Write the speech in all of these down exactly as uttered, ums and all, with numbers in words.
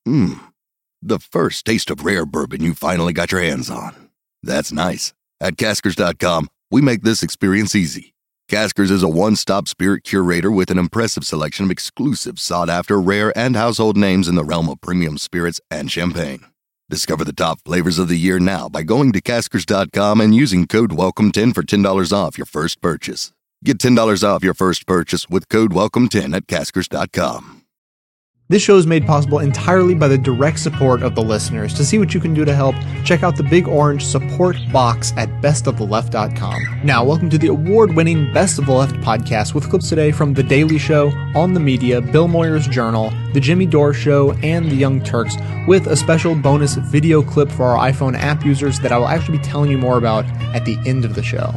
Hmm, the first taste of rare bourbon you finally got your hands on. That's nice. At Caskers dot com, we make this experience easy. Caskers is a one-stop spirit curator with an impressive selection of exclusive, sought-after, rare, and household names in the realm of premium spirits and champagne. Discover the top flavors of the year now by going to Caskers dot com and using code welcome ten for ten dollars off your first purchase. Get ten dollars off your first purchase with code welcome ten at Caskers dot com. This show is made possible entirely by the direct support of the listeners. To see what you can do to help, check out the big orange support box at best of the left dot com. Now, welcome to the award-winning Best of the Left podcast with clips today from The Daily Show, On the Media, Bill Moyer's Journal, The Jimmy Dore Show, and The Young Turks, with a special bonus video clip for our iPhone app users that I will actually be telling you more about at the end of the show.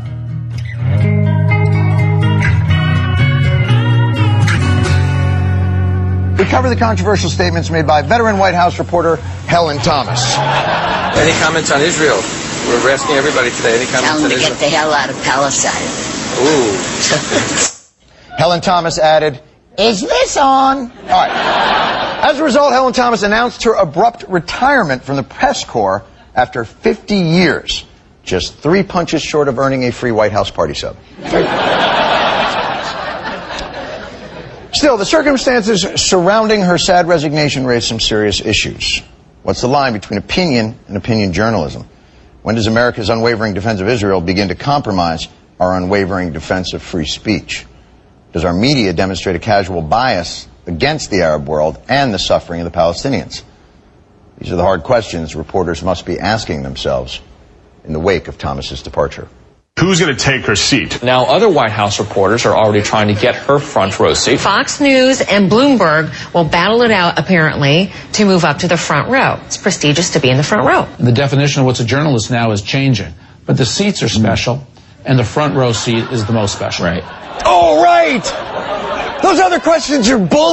We cover the controversial statements made by veteran White House reporter Helen Thomas. Any comments on Israel? We're asking everybody today. Any comments Tell them on to Israel? get the hell out of Palestine. Ooh. Helen Thomas added, "Is this on?" All right. As a result, Helen Thomas announced her abrupt retirement from the press corps after fifty years, just three punches short of earning a free White House party sub. Still, the circumstances surrounding her sad resignation raise some serious issues. What's the line between opinion and opinion journalism? When does America's unwavering defense of Israel begin to compromise our unwavering defense of free speech? Does our media demonstrate a casual bias against the Arab world and the suffering of the Palestinians? These are the hard questions reporters must be asking themselves in the wake of Thomas's departure. Who's going to take her seat? Now, other White House reporters are already trying to get her front row seat. Fox News and Bloomberg will battle it out, apparently, to move up to the front row. It's prestigious to be in the front row. The definition of what's a journalist now is changing. But the seats are special, and the front row seat is the most special. Right. Oh, right! Those other questions are bull.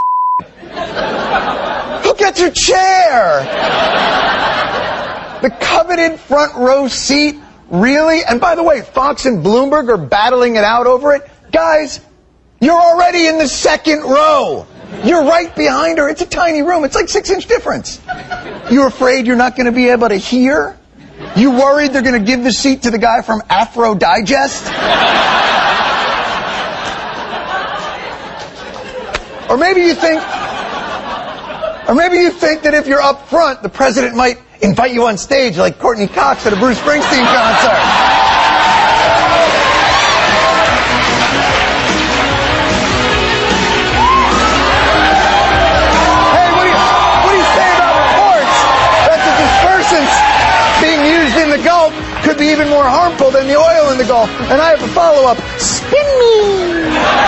Who gets your chair? The coveted front row seat? Really? And by the way, Fox and Bloomberg are battling it out over it. Guys, you're already in the second row. You're right behind her. It's a tiny room. It's like six inch difference. You're afraid you're not going to be able to hear? You worried they're going to give the seat to the guy from Afro Digest? Or maybe you think, or maybe you think that if you're up front, the president might invite you on stage like Courtney Cox at a Bruce Springsteen concert. Hey, what do you, what do you say about reports that the dispersants being used in the Gulf could be even more harmful than the oil in the Gulf? And I have a follow-up. Spin me!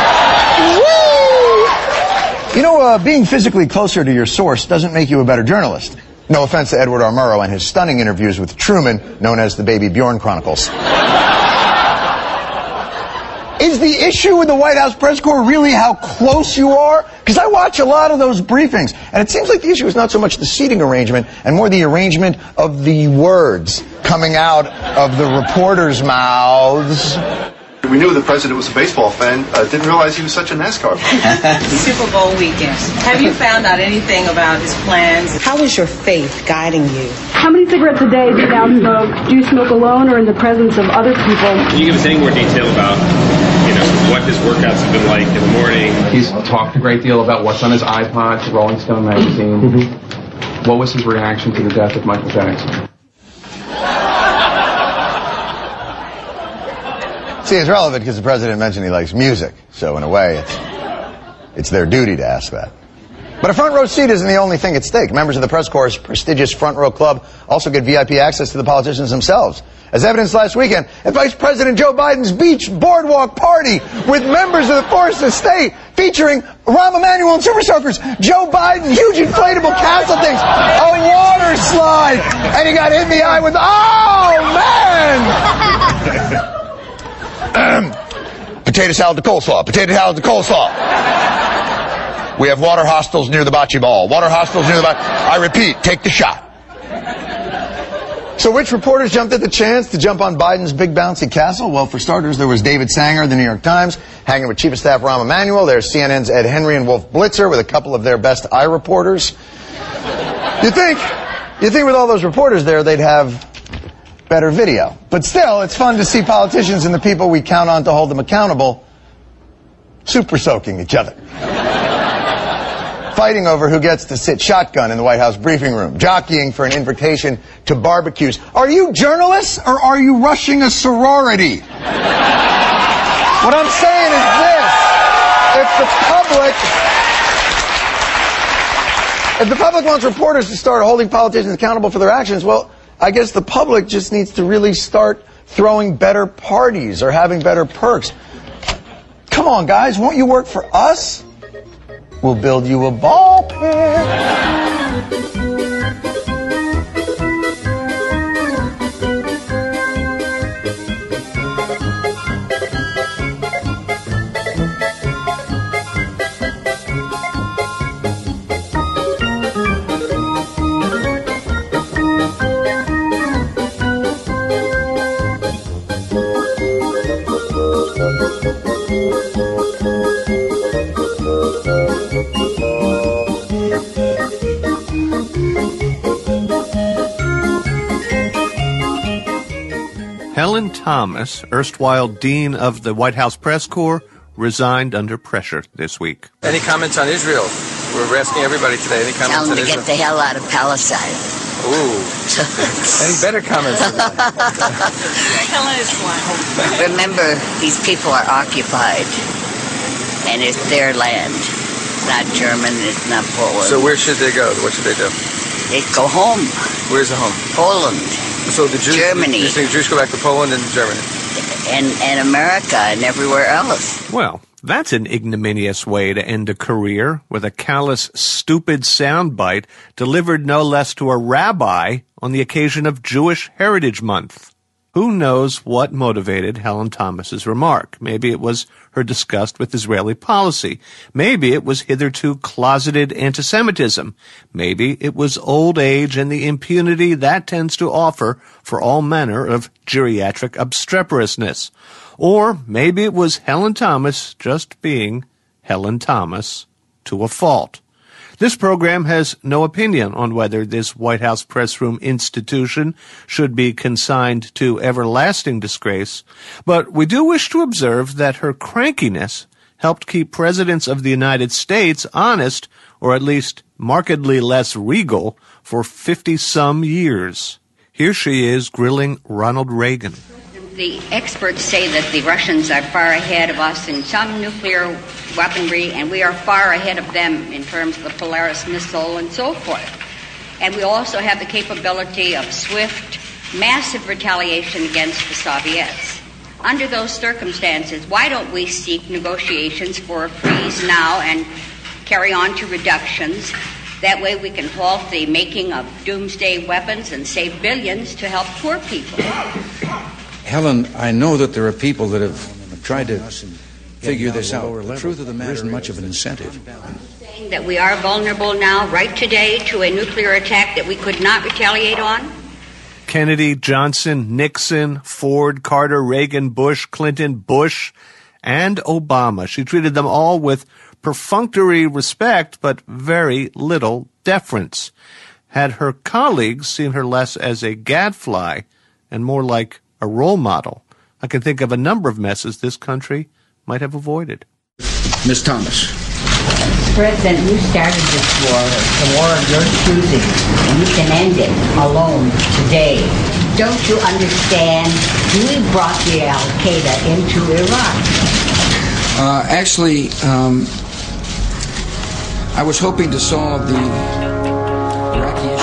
Woo! You know, uh, being physically closer to your source doesn't make you a better journalist. No offense to Edward R. Murrow and his stunning interviews with Truman, known as the Baby Bjorn Chronicles. Is the issue with the White House press corps really how close you are? Because I watch a lot of those briefings, and it seems like the issue is not so much the seating arrangement and more the arrangement of the words coming out of the reporters' mouths. We knew the president was a baseball fan. Uh, didn't realize he was such a NASCAR fan. Super Bowl weekend. Have you found out anything about his plans? How is your faith guiding you? How many cigarettes a day do you now smoke? Do you smoke alone or in the presence of other people? Can you give us any more detail about, you know, what his workouts have been like in the morning? He's talked a great deal about what's on his iPod to Rolling Stone magazine. Mm-hmm. What was his reaction to the death of Michael Jackson? See, it's relevant because the president mentioned he likes music, so in a way, it's it's their duty to ask that. But a front row seat isn't the only thing at stake. Members of the press corps' prestigious front row club also get V I P access to the politicians themselves. As evidenced last weekend at Vice President Joe Biden's beach boardwalk party with members of the Forest Estate featuring Rahm Emanuel and Super Soakers, Joe Biden, huge inflatable castle things, a water slide, and he got hit in the eye with, oh, man! Potato salad to coleslaw. Potato salad to coleslaw. We have water hostels near the bocce ball. Water hostels near the bocce. I repeat, take the shot. So which reporters jumped at the chance to jump on Biden's big bouncy castle? Well, for starters, there was David Sanger of the New York Times, hanging with Chief of Staff Rahm Emanuel. There's C N N's Ed Henry and Wolf Blitzer with a couple of their best eye reporters. You think, you think with all those reporters there, they'd have better video. But still, it's fun to see politicians and the people we count on to hold them accountable super soaking each other. Fighting over who gets to sit shotgun in the White House briefing room, jockeying for an invitation to barbecues. Are you journalists or are you rushing a sorority? What I'm saying is this. If the public... If the public wants reporters to start holding politicians accountable for their actions, well, I guess the public just needs to really start throwing better parties or having better perks. Come on, guys, won't you work for us? We'll build you a ball pit. Helen Thomas, erstwhile dean of the White House press corps, resigned under pressure this week. Any comments on Israel? We're asking everybody today. Any comments Tell them on to Israel? get the hell out of Palestine. Ooh. Any better comments than that? Helen is one. Remember, these people are occupied, and it's their land. It's not German, it's not Poland. So where should they go? What should they do? They go home. Where's the home? Poland. So the Jews, Germany. You think Jews go back to Poland and Germany? And, and America and everywhere else. Well, that's an ignominious way to end a career, with a callous, stupid soundbite delivered no less to a rabbi on the occasion of Jewish Heritage Month. Who knows what motivated Helen Thomas's remark? Maybe it was her disgust with Israeli policy. Maybe it was hitherto closeted anti-Semitism. Maybe it was old age and the impunity that tends to offer for all manner of geriatric obstreperousness. Or maybe it was Helen Thomas just being Helen Thomas to a fault. This program has no opinion on whether this White House press room institution should be consigned to everlasting disgrace, but we do wish to observe that her crankiness helped keep presidents of the United States honest, or at least markedly less regal, for fifty-some years. Here she is grilling Ronald Reagan. The experts say that the Russians are far ahead of us in some nuclear weaponry, and we are far ahead of them in terms of the Polaris missile and so forth. And we also have the capability of swift, massive retaliation against the Soviets. Under those circumstances, why don't we seek negotiations for a freeze now and carry on to reductions? That way we can halt the making of doomsday weapons and save billions to help poor people. Helen, I know that there are people that have tried to figure this out. The truth of the matter isn't much of an incentive. Saying that we are vulnerable now, right today, to a nuclear attack that we could not retaliate on? Kennedy, Johnson, Nixon, Ford, Carter, Reagan, Bush, Clinton, Bush, and Obama. She treated them all with perfunctory respect, but very little deference. Had her colleagues seen her less as a gadfly and more like a role model, I can think of a number of messes this country might have avoided. Miz Thomas. President, you started this war, the war of your choosing, and you can end it alone today. Don't you understand? We brought the Al-Qaeda into Iraq. Uh, actually, um, I was hoping to solve the Iraqi issue.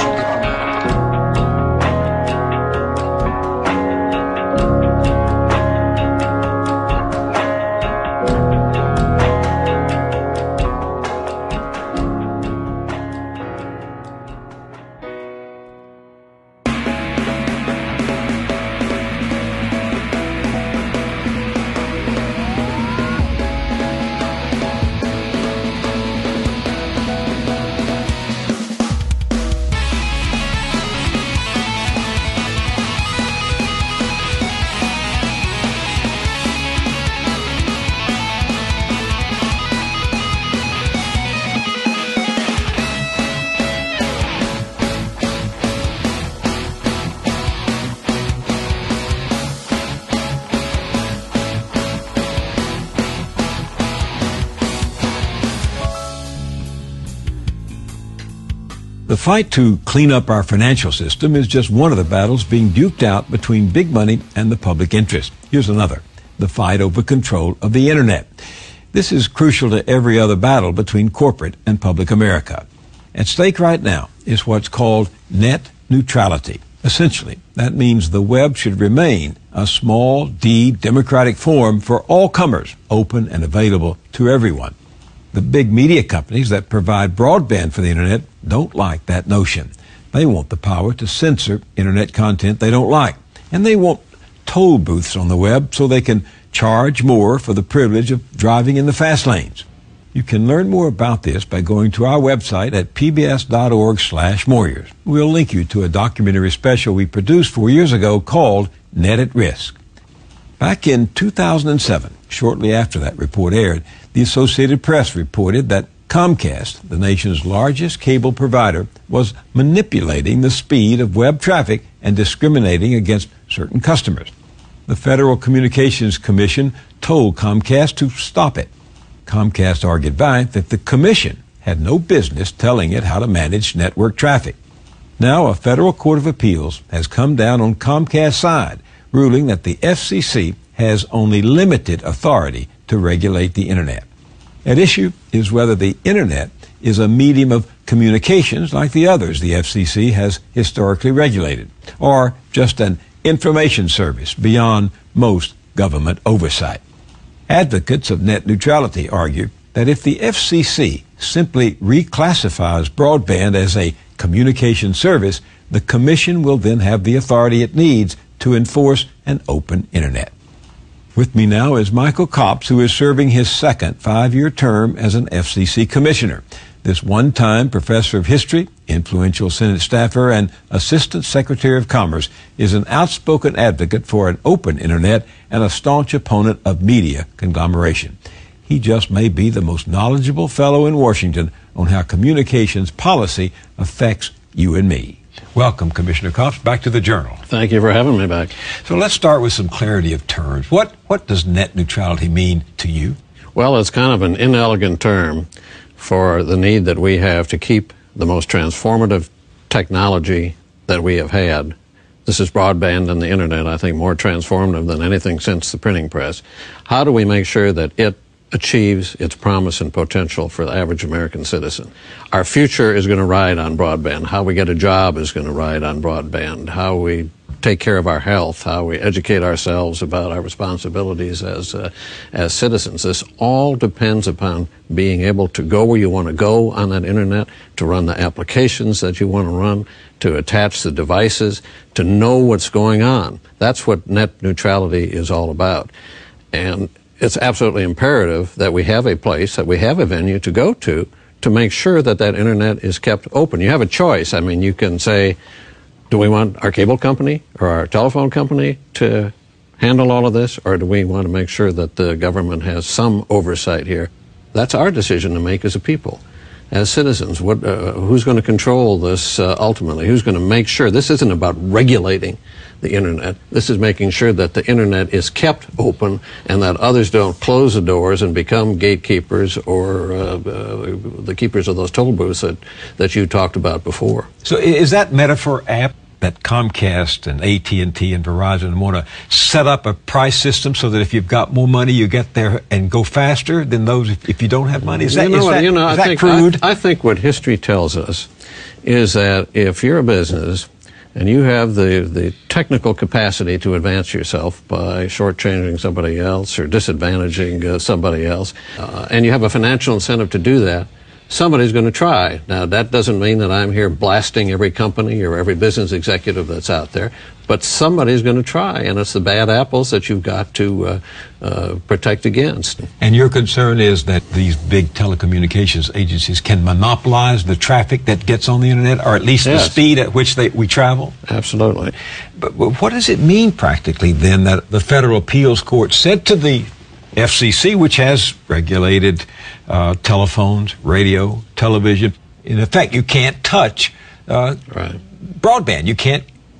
The fight to clean up our financial system is just one of the battles being duked out between big money and the public interest. Here's another, the fight over control of the Internet. This is crucial to every other battle between corporate and public America. At stake right now is what's called net neutrality. Essentially, that means the web should remain a small, d, democratic forum for all comers, open and available to everyone. The big media companies that provide broadband for the Internet don't like that notion. They want the power to censor Internet content they don't like. And they want toll booths on the web so they can charge more for the privilege of driving in the fast lanes. You can learn more about this by going to our website at pbs.org slash Moyers. We'll link you to a documentary special we produced four years ago called Net at Risk. Back in two thousand seven, shortly after that report aired, the Associated Press reported that Comcast, the nation's largest cable provider, was manipulating the speed of web traffic and discriminating against certain customers. The Federal Communications Commission told Comcast to stop it. Comcast argued back that the commission had no business telling it how to manage network traffic. Now a federal court of appeals has come down on Comcast's side, ruling that the F C C has only limited authority to regulate the Internet. At issue is whether the Internet is a medium of communications like the others the F C C has historically regulated, or just an information service beyond most government oversight. Advocates of net neutrality argue that if the F C C simply reclassifies broadband as a communication service, the Commission will then have the authority it needs to enforce an open Internet. With me now is Michael Copps, who is serving his second five-year term as an F C C commissioner. This one-time professor of history, influential Senate staffer, and Assistant Secretary of Commerce is an outspoken advocate for an open Internet and a staunch opponent of media conglomeration. He just may be the most knowledgeable fellow in Washington on how communications policy affects you and me. Welcome, Commissioner Copps, back to the Journal. Thank you for having me back. So let's start with some clarity of terms. What, what does net neutrality mean to you? Well, it's kind of an inelegant term for the need that we have to keep the most transformative technology that we have had. This is broadband and the Internet, I think, more transformative than anything since the printing press. How do we make sure that it achieves its promise and potential for the average American citizen? Our future is going to ride on broadband. How we get a job is going to ride on broadband. How we take care of our health, how we educate ourselves about our responsibilities as uh, as citizens. This all depends upon being able to go where you want to go on that Internet, to run the applications that you want to run, to attach the devices, to know what's going on. That's what net neutrality is all about. And it's absolutely imperative that we have a place, that we have a venue to go to, to make sure that that Internet is kept open. You have a choice. I mean, you can say, do we want our cable company or our telephone company to handle all of this, or do we want to make sure that the government has some oversight here? That's our decision to make as a people, as citizens. What, uh, who's going to control this uh, ultimately? Who's going to make sure? This isn't about regulating the Internet. This is making sure that the Internet is kept open and that others don't close the doors and become gatekeepers or uh, uh, the keepers of those toll booths that, that you talked about before. So is that metaphor apt, that Comcast and A T and T and Verizon want to set up a price system so that if you've got more money, you get there and go faster than those if, if you don't have money? Is that, you know, is that, you know, is I that think, crude? I, I think what history tells us is that if you're a business and you have the, the technical capacity to advance yourself by shortchanging somebody else or disadvantaging uh, somebody else, uh, and you have a financial incentive to do that, somebody's going to try. Now, that doesn't mean that I'm here blasting every company or every business executive that's out there, but somebody's going to try, and it's the bad apples that you've got to uh, uh, protect against. And your concern is that these big telecommunications agencies can monopolize the traffic that gets on the Internet, or at least yes. the speed at which they, we travel? Absolutely. But, but what does it mean practically, then, that the Federal Appeals Court said to the F C C, which has regulated uh, telephones, radio, television, in effect, you can't touch uh, right. broadband. You can't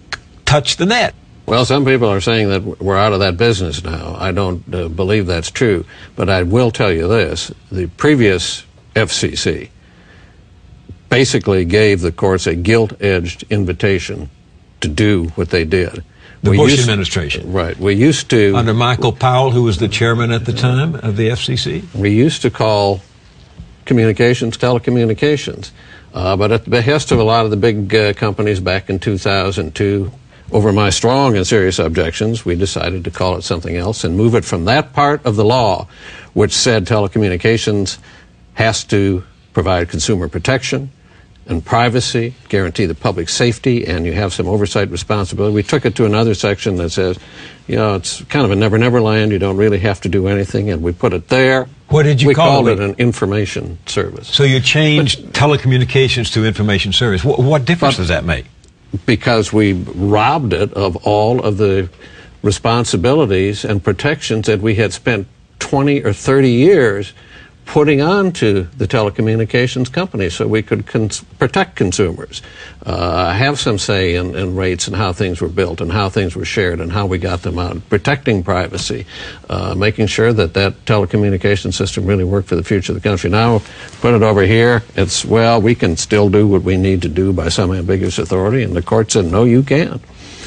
touch the net. Well, some people are saying that we're out of that business now. I don't uh, believe that's true. But I will tell you this. The previous F C C basically gave the courts a gilt-edged invitation to do what they did. The we Bush used, administration. Right. We used to... Under Michael Powell, who was the chairman at the time of the F C C? We used to call communications telecommunications. Uh, but at the behest of a lot of the big uh, companies back in two thousand two, over my strong and serious objections, we decided to call it something else and move it from that part of the law which said telecommunications has to provide consumer protection and privacy, guarantee the public safety, and you have some oversight responsibility. We took it to another section that says, you know, it's kind of a never-never land. You don't really have to do anything, and we put it there. What did you we call called it? it an information service. So you changed but, telecommunications to information service. What, what difference but, does that make? Because we robbed it of all of the responsibilities and protections that we had spent twenty or thirty years putting on to the telecommunications companies so we could cons protect consumers, uh, have some say in, in rates and how things were built and how things were shared and how we got them out, protecting privacy, uh, making sure that that telecommunications system really worked for the future of the country. Now, put it over here, it's, well, we can still do what we need to do by some ambiguous authority, and the court said, no, you can't.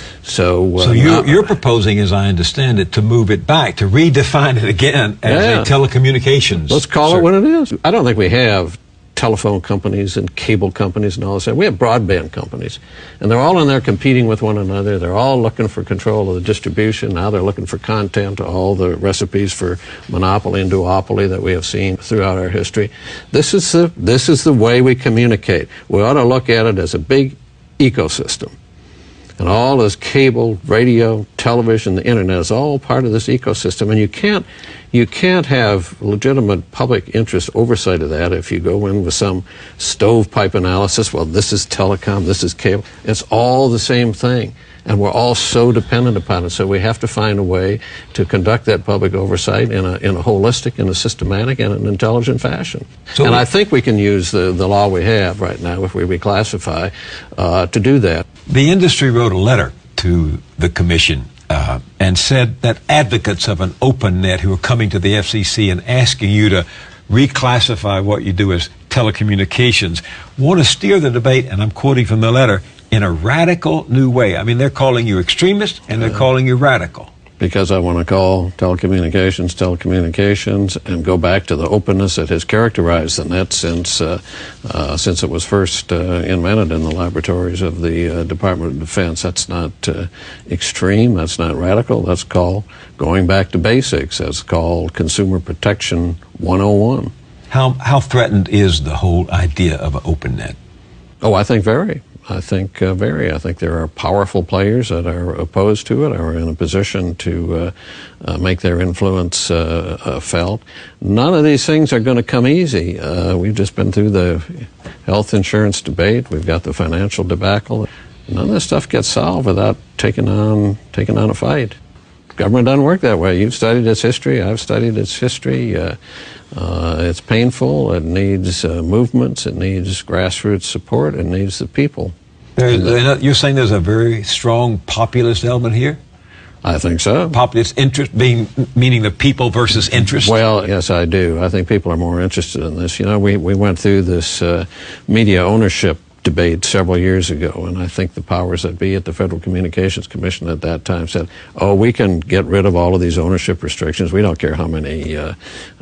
So, uh, so you're, you're proposing, as I understand it, to move it back, to redefine it again as yeah. a telecommunications. Let's call service. it what it is. I don't think we have telephone companies and cable companies and all this. We have broadband companies, and they're all in there competing with one another. They're all looking for control of the distribution. Now they're looking for content, all the recipes for monopoly and duopoly that we have seen throughout our history. This is the, this is the way we communicate. We ought to look at it as a big ecosystem. And all this cable, radio, television, the internet is all part of this ecosystem. And you can't, you can't have legitimate public interest oversight of that if you go in with some stovepipe analysis. Well, this is telecom, this is cable. It's all the same thing. And we're all so dependent upon it. So we have to find a way to conduct that public oversight in a, in a holistic, in a systematic, and an intelligent fashion. So and I think we can use the, the law we have right now, if we reclassify, uh, to do that. The industry wrote a letter to the commission uh, and said that advocates of an open net who are coming to the F C C and asking you to reclassify what you do as telecommunications want to steer the debate, and I'm quoting from the letter, in a radical new way. I mean, they're calling you extremist and they're uh, calling you radical. Because I want to call telecommunications telecommunications and go back to the openness that has characterized the net since uh, uh, since it was first uh, invented in the laboratories of the uh, Department of Defense. That's not uh, extreme. That's not radical. That's called going back to basics. That's called consumer protection one oh one. How how threatened is the whole idea of an open net? Oh, I think very. I think uh, very. I think there are powerful players that are opposed to it, are in a position to uh, uh, make their influence uh, uh, felt. None of these things are going to come easy. Uh, we've just been through the health insurance debate. We've got the financial debacle. None of this stuff gets solved without taking on taking on a fight. Government doesn't work that way. You've studied its history. I've studied its history. Uh, uh, it's painful. It needs uh, movements. It needs grassroots support. It needs the people. There, you're saying there's a very strong populist element here? I think so. Populist interest being meaning the people versus interest? Well, yes, I do. I think people are more interested in this. You know, we, we went through this uh, media ownership debate several years ago, and I think the powers that be at the Federal Communications Commission at that time said, oh, we can get rid of all of these ownership restrictions. We don't care how many uh,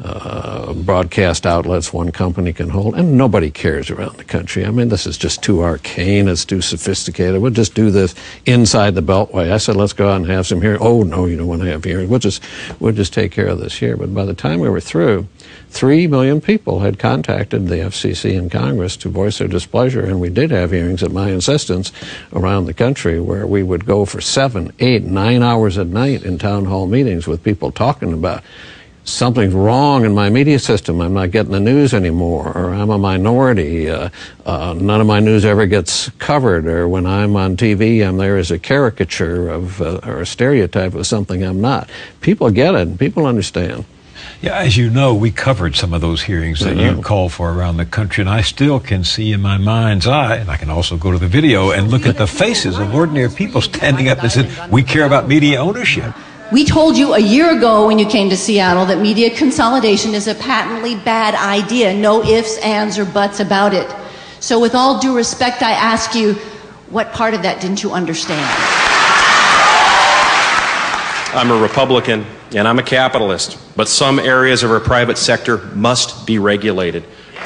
uh, broadcast outlets one company can hold, and nobody cares around the country. I mean, this is just too arcane. It's too sophisticated. We'll just do this inside the Beltway. I said, let's go out and have some hearings. Oh, no, you don't want to have hearings. We'll just, we'll just take care of this here. But by the time we were through, Three million people had contacted the F C C and Congress to voice their displeasure, and we did have hearings at my insistence around the country where we would go for seven, eight, nine hours at night in town hall meetings with people talking about something's wrong in my media system. I'm not getting the news anymore, or I'm a minority. Uh, uh, none of my news ever gets covered, or when I'm on T V, I'm there as a caricature of uh, or a stereotype of something I'm not. People get it, and people understand. Yeah, as you know, we covered some of those hearings that you call for around the country, and I still can see in my mind's eye, and I can also go to the video and look at the faces of ordinary people standing up and said, we care about media ownership. We told you a year ago when you came to Seattle that media consolidation is a patently bad idea. No ifs, ands, or buts about it. So with all due respect, I ask you, what part of that didn't you understand? I'm a Republican and I'm a capitalist, but some areas of our private sector must be regulated.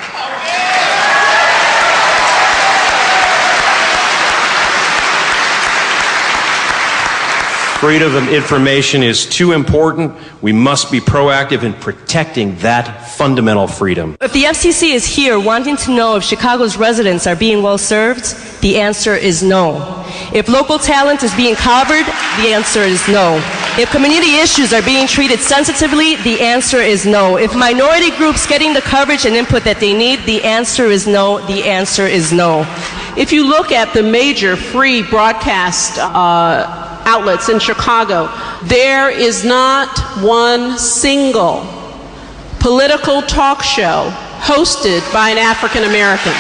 Freedom of information is too important. We must be proactive in protecting that fundamental freedom. If the F C C is here wanting to know if Chicago's residents are being well served, the answer is no. If local talent is being covered, the answer is no. If community issues are being treated sensitively, the answer is no. If minority groups getting the coverage and input that they need, the answer is no. The answer is no. If you look at the major free broadcast uh, outlets in Chicago, there is not one single political talk show hosted by an African American.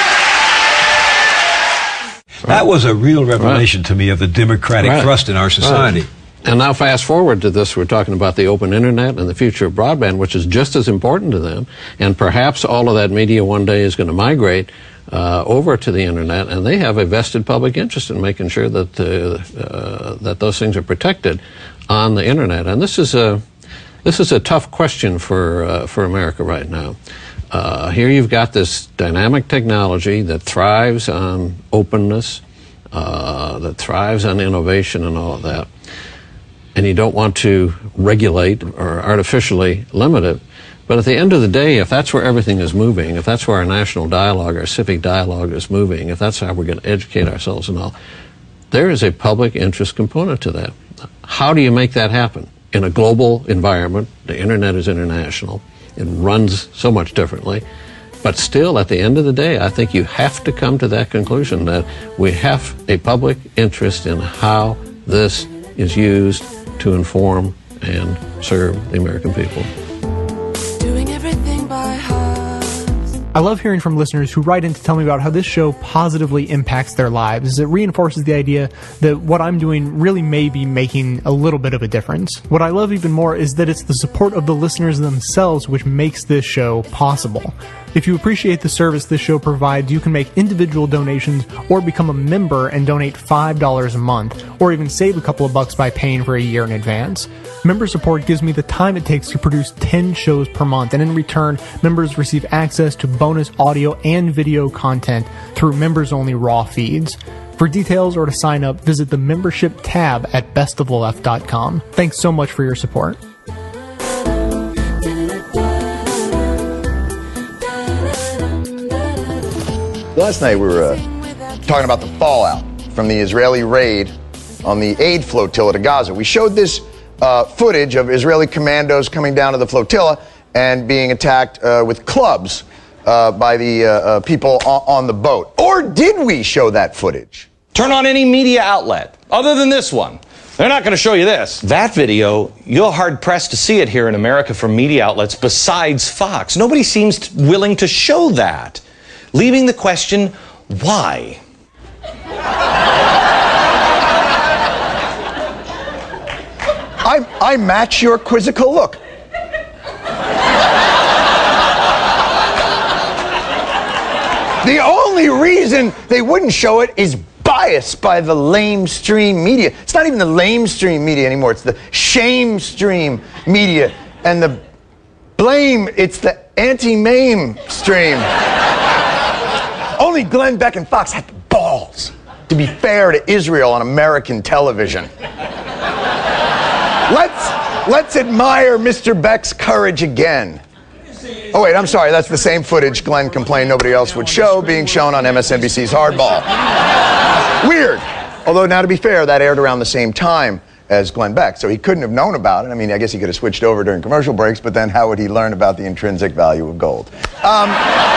That was a real revelation Right. to me of the democratic Right. thrust in our society. Right. And now fast forward to this, we're talking about the open internet and the future of broadband, which is just as important to them. And perhaps all of that media one day is going to migrate uh, over to the internet, and they have a vested public interest in making sure that uh, uh, that those things are protected on the internet. And this is a this is a tough question for uh, for America right now. Uh, here you've got this dynamic technology that thrives on openness, uh, that thrives on innovation and all of that. And you don't want to regulate or artificially limit it. But at the end of the day, if that's where everything is moving, if that's where our national dialogue, our civic dialogue is moving, if that's how we're going to educate ourselves and all, there is a public interest component to that. How do you make that happen? In a global environment, the internet is international. It runs so much differently. But still, at the end of the day, I think you have to come to that conclusion that we have a public interest in how this is used to inform and serve the American people. Doing everything by heart. I love hearing from listeners who write in to tell me about how this show positively impacts their lives. It reinforces the idea that what I'm doing really may be making a little bit of a difference. What I love even more is that it's the support of the listeners themselves which makes this show possible. If you appreciate the service this show provides, you can make individual donations or become a member and donate five dollars a month, or even save a couple of bucks by paying for a year in advance. Member support gives me the time it takes to produce ten shows per month, and in return, members receive access to bonus audio and video content through members-only raw feeds. For details or to sign up, visit the membership tab at best of the left dot com. Thanks so much for your support. Last night we were uh, talking about the fallout from the Israeli raid on the aid flotilla to Gaza. We showed this uh, footage of Israeli commandos coming down to the flotilla and being attacked uh, with clubs uh, by the uh, uh, people on, on the boat. Or did we show that footage? Turn on any media outlet other than this one. They're not going to show you this. That video, you're hard-pressed to see it here in America from media outlets besides Fox. Nobody seems willing to show that, leaving the question, why? I, I match your quizzical look. The only reason they wouldn't show it is biased by the lamestream media. It's not even the lamestream media anymore. It's the shamestream media. And the blame, it's the anti-mainstream. Only Glenn Beck and Fox had the balls to be fair to Israel on American television. Let's, let's admire Mister Beck's courage again. Oh, wait, I'm sorry. That's the same footage Glenn complained nobody else would show being shown on M S N B C's Hardball. Weird. Although, now to be fair, that aired around the same time as Glenn Beck, so he couldn't have known about it. I mean, I guess he could have switched over during commercial breaks, but then how would he learn about the intrinsic value of gold? Um,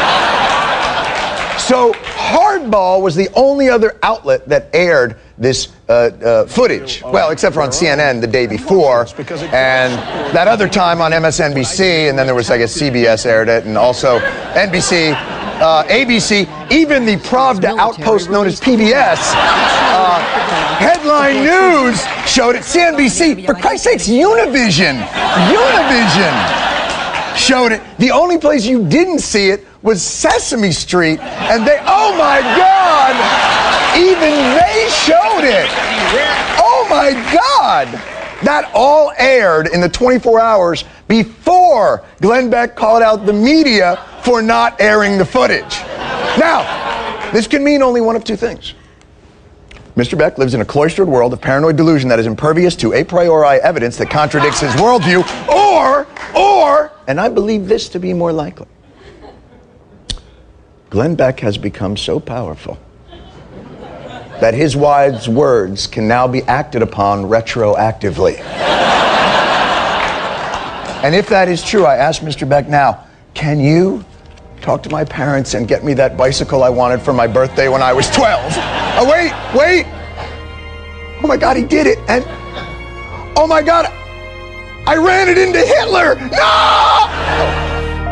so, Hardball was the only other outlet that aired this uh, uh, footage. Well, except for on C N N the day before, and that other time on M S N B C, and then there was, I guess, C B S aired it, and also N B C, uh, A B C, even the Pravda outpost known as P B S. Uh, Headline News showed it. C N B C, for Christ's sakes, Univision, Univision showed it. The only place you didn't see it was Sesame Street, and they, oh my God, even they showed it. Oh my God. That all aired in the twenty-four hours before Glenn Beck called out the media for not airing the footage. Now, this can mean only one of two things. Mister Beck lives in a cloistered world of paranoid delusion that is impervious to a priori evidence that contradicts his worldview, or, or, and I believe this to be more likely, Glenn Beck has become so powerful that his wise words can now be acted upon retroactively. And if that is true, I ask Mister Beck now, can you talk to my parents and get me that bicycle I wanted for my birthday when I was twelve? Oh, wait, wait. Oh my God, he did it. And, oh my God, I ran it into Hitler. No!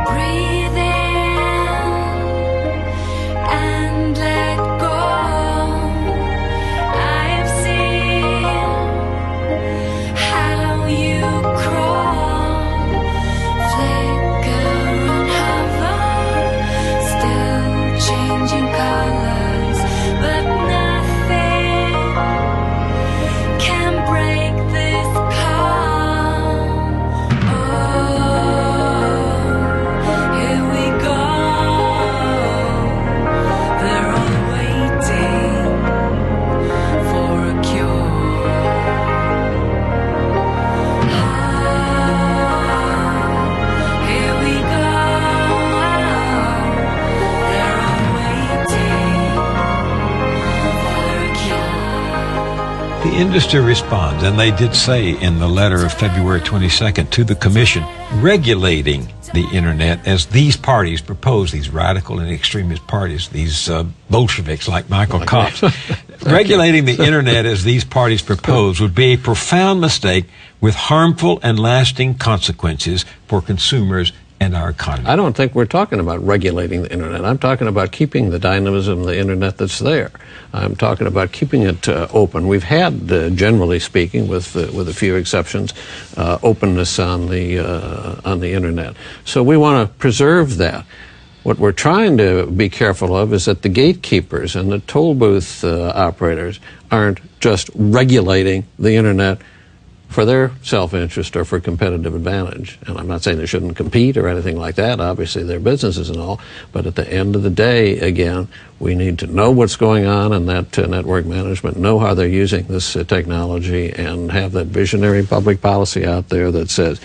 The industry responds, and they did say in the letter of February twenty-second to the Commission, regulating the Internet as these parties propose, these radical and extremist parties, these uh, Bolsheviks like Michael Kops, regulating the Internet as these parties propose would be a profound mistake with harmful and lasting consequences for consumers and our economy. I don't think we're talking about regulating the Internet. I'm talking about keeping the dynamism of the Internet that's there. I'm talking about keeping it uh, open. We've had, uh, generally speaking, with uh, with a few exceptions, uh, openness on the uh, on the Internet. So we want to preserve that. What we're trying to be careful of is that the gatekeepers and the toll booth uh, operators aren't just regulating the Internet for their self-interest or for competitive advantage. And I'm not saying they shouldn't compete or anything like that. Obviously, they're businesses and all. But at the end of the day, again, we need to know what's going on in that uh, network management, know how they're using this uh, technology, and have that visionary public policy out there that says,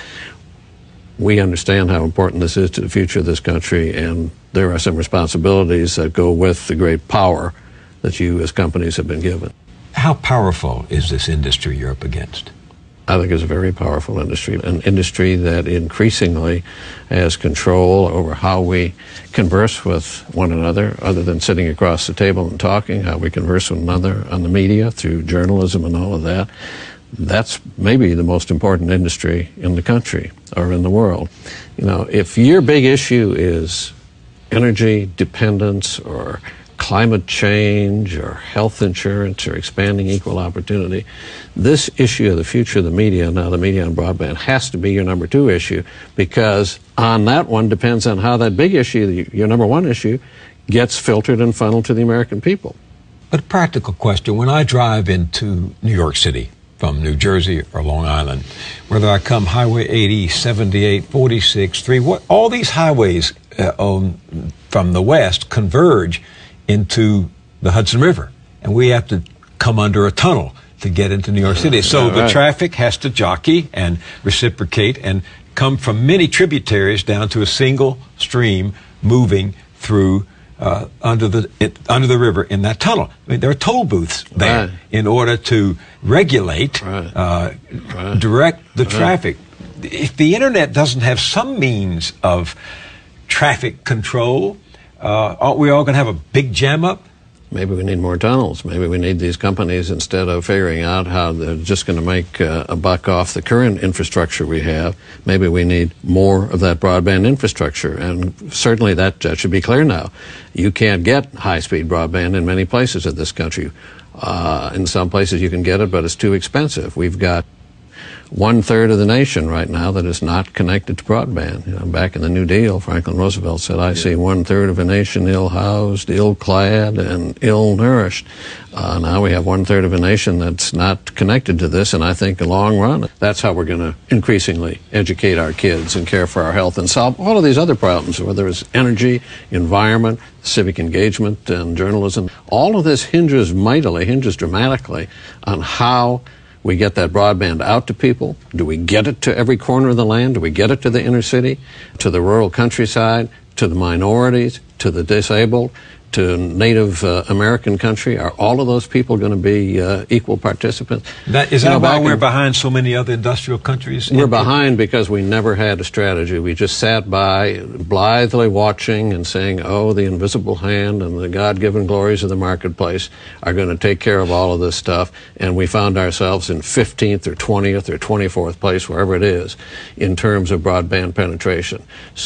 we understand how important this is to the future of this country, and there are some responsibilities that go with the great power that you as companies have been given. How powerful is this industry you're up against? I think it's a very powerful industry, an industry that increasingly has control over how we converse with one another, other than sitting across the table and talking, how we converse with one another on the media, through journalism and all of that. That's maybe the most important industry in the country or in the world. You know, if your big issue is energy dependence or climate change or health insurance or expanding equal opportunity, this issue of the future of the media, now the media on broadband, has to be your number two issue, because on that one depends on how that big issue, your number one issue, gets filtered and funneled to the American people. But a practical question, when I drive into New York City from New Jersey or Long Island, whether I come Highway eighty, seventy-eight, forty-six, three, what, all these highways uh, um, from the west converge into the Hudson River, and we have to come under a tunnel to get into New York City. So the traffic has to jockey and reciprocate and come from many tributaries down to a single stream moving through uh, under the it, under the river in that tunnel. I mean, there are toll booths there right. in order to regulate, right. Uh, right. direct the right. traffic. If the Internet doesn't have some means of traffic control, Uh, aren't we all going to have a big jam up? Maybe we need more tunnels. Maybe we need these companies, instead of figuring out how they're just going to make uh, a buck off the current infrastructure we have, maybe we need more of that broadband infrastructure. And certainly that, that should be clear now. You can't get high-speed broadband in many places in this country. Uh, in some places you can get it, but it's too expensive. We've got one-third of the nation right now that is not connected to broadband. You know, back in the New Deal, Franklin Roosevelt said, I see one-third of a nation ill-housed, ill-clad, and ill-nourished. Uh, now we have one-third of a nation that's not connected to this, and I think in the long run, that's how we're going to increasingly educate our kids and care for our health and solve all of these other problems, whether it's energy, environment, civic engagement, and journalism. All of this hinges mightily, hinges dramatically on how we get that broadband out to people. Do we get it to every corner of the land? Do we get it to the inner city, to the rural countryside, to the minorities, to the disabled, to Native uh, American country? Are all of those people going to be uh, equal participants? That, is you that know, why we're in, behind so many other industrial countries? We're behind because we never had a strategy. We just sat by blithely watching and saying, oh, the invisible hand and the God-given glories of the marketplace are going to take care of all of this stuff. And we found ourselves in fifteenth or twentieth or twenty-fourth place, wherever it is, in terms of broadband penetration.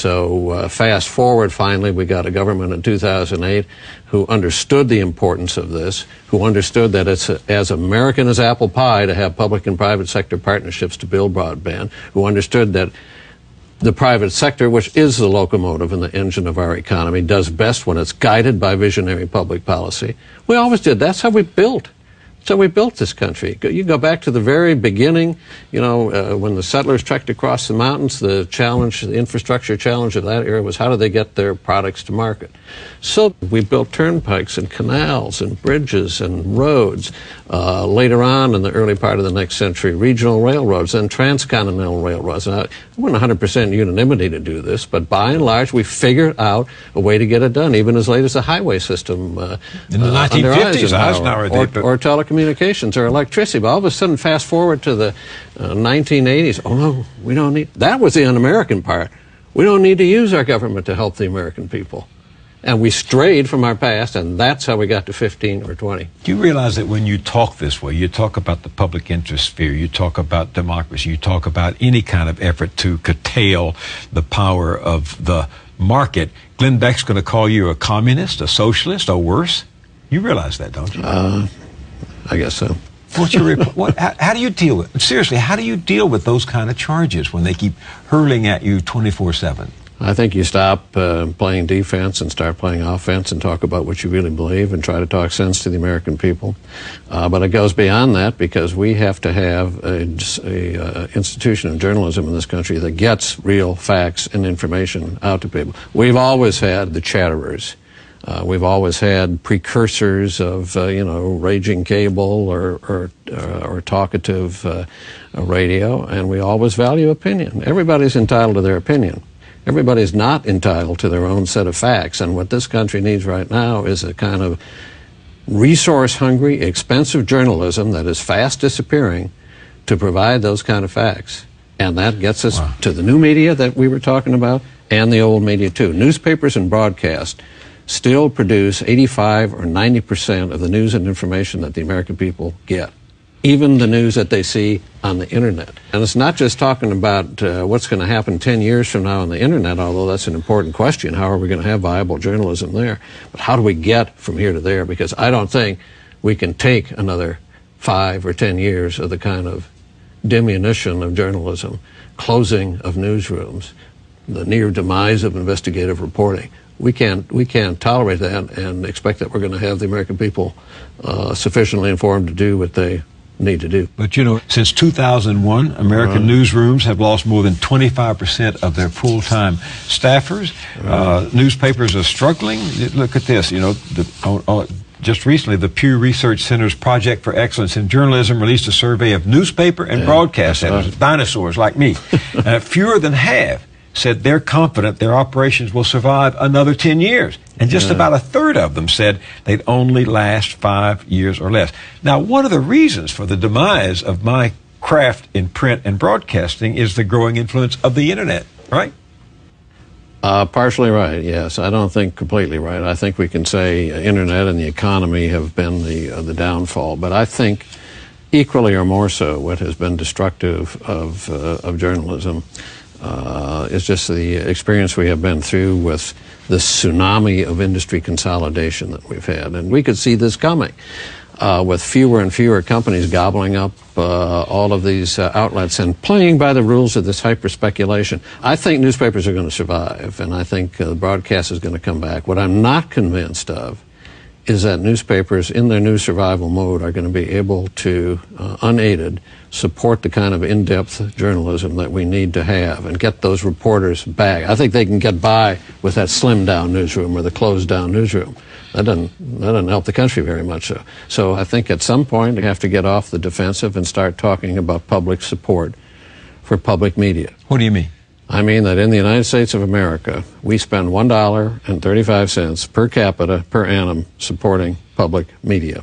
So uh, fast forward, finally, we got a government in two thousand eight who understood the importance of this, who understood that it's a, as American as apple pie to have public and private sector partnerships to build broadband, who understood that the private sector, which is the locomotive and the engine of our economy, does best when it's guided by visionary public policy. We always did. That's how we built. So we built this country. You go back to the very beginning, you know, uh, when the settlers trekked across the mountains, the challenge, the infrastructure challenge of that era was how do they get their products to market? So we built turnpikes and canals and bridges and roads. Uh, later on in the early part of the next century, regional railroads and transcontinental railroads. Now, it wasn't one hundred percent unanimity to do this, but by and large, we figured out a way to get it done, even as late as the highway system. Uh, in the uh, nineteen fifties, Eisenhower, or, or telecommunications or electricity. But all of a sudden, fast forward to the uh, nineteen eighties, oh no, we don't need, that was the un-American part. We don't need to use our government to help the American people. And we strayed from our past, and that's how we got to fifteen or twenty. Do you realize that when you talk this way, you talk about the public interest sphere, you talk about democracy, you talk about any kind of effort to curtail the power of the market, Glenn Beck's going to call you a communist, a socialist, or worse? You realize that, don't you? Uh, I guess so. What's your rep- what, how, how do you deal with, seriously, how do you deal with those kind of charges when they keep hurling at you twenty-four seven? I think you stop uh, playing defense and start playing offense and talk about what you really believe and try to talk sense to the American people. Uh, but it goes beyond that because we have to have a, a uh, institution of journalism in this country that gets real facts and information out to people. We've always had the chatterers. Uh, we've always had precursors of, uh, you know, raging cable or or, uh, or talkative uh, radio, and we always value opinion. Everybody's entitled to their opinion. Everybody's not entitled to their own set of facts, and what this country needs right now is a kind of resource-hungry, expensive journalism that is fast disappearing to provide those kind of facts. And that gets us wow. to the new media that we were talking about and the old media, too. Newspapers and broadcast still produce eighty-five or ninety percent of the news and information that the American people get, even the news that they see on the Internet. And it's not just talking about uh, what's going to happen ten years from now on the Internet, although that's an important question. How are we going to have viable journalism there? But how do we get from here to there? Because I don't think we can take another five or ten years of the kind of diminution of journalism, closing of newsrooms, the near demise of investigative reporting. We can't, we can't tolerate that and expect that we're going to have the American people uh, sufficiently informed to do what they need to do. But, you know, since two thousand one, American right. newsrooms have lost more than twenty-five percent of their full-time staffers. Right. Uh, newspapers are struggling. Look at this, you know, the, oh, oh, just recently, the Pew Research Center's Project for Excellence in Journalism released a survey of newspaper and yeah, broadcast editors, right. dinosaurs like me. uh, fewer than half said they're confident their operations will survive another ten years. And just yeah. about a third of them said they'd only last five years or less. Now, one of the reasons for the demise of my craft in print and broadcasting is the growing influence of the Internet, right? Uh, partially right, yes. I don't think completely right. I think we can say uh, Internet and the economy have been the, uh, the downfall. But I think equally or more so what has been destructive of, uh, of journalism Uh, it's just the experience we have been through with the tsunami of industry consolidation that we've had. And we could see this coming. uh, with fewer and fewer companies gobbling up uh, all of these uh, outlets and playing by the rules of this hyper-speculation. I think newspapers are going to survive, and I think uh, the broadcast is going to come back. What I'm not convinced of is that newspapers, in their new survival mode, are going to be able to, uh, unaided, support the kind of in-depth journalism that we need to have and get those reporters back. I think they can get by with that slimmed-down newsroom or the closed-down newsroom. That doesn't, that doesn't help the country very much. So. so I think at some point we have to get off the defensive and start talking about public support for public media. What do you mean? I mean that in the United States of America, we spend one dollar and thirty-five cents per capita per annum supporting public media.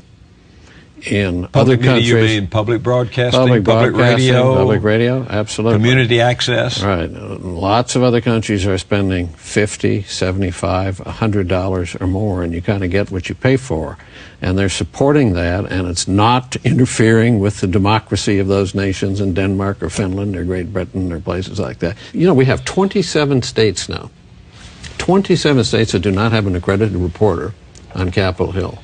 In public other media, countries, you mean public broadcasting, public, public broadcasting, radio, public radio, absolutely. Community access. Right. Lots of other countries are spending fifty, seventy-five, a hundred dollars or more, and you kind of get what you pay for. And they're supporting that, and it's not interfering with the democracy of those nations in Denmark or Finland or Great Britain or places like that. You know, we have twenty-seven states now. twenty-seven states that do not have an accredited reporter on Capitol Hill.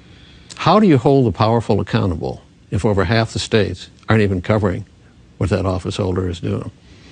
How do you hold the powerful accountable if over half the states aren't even covering what that office holder is doing?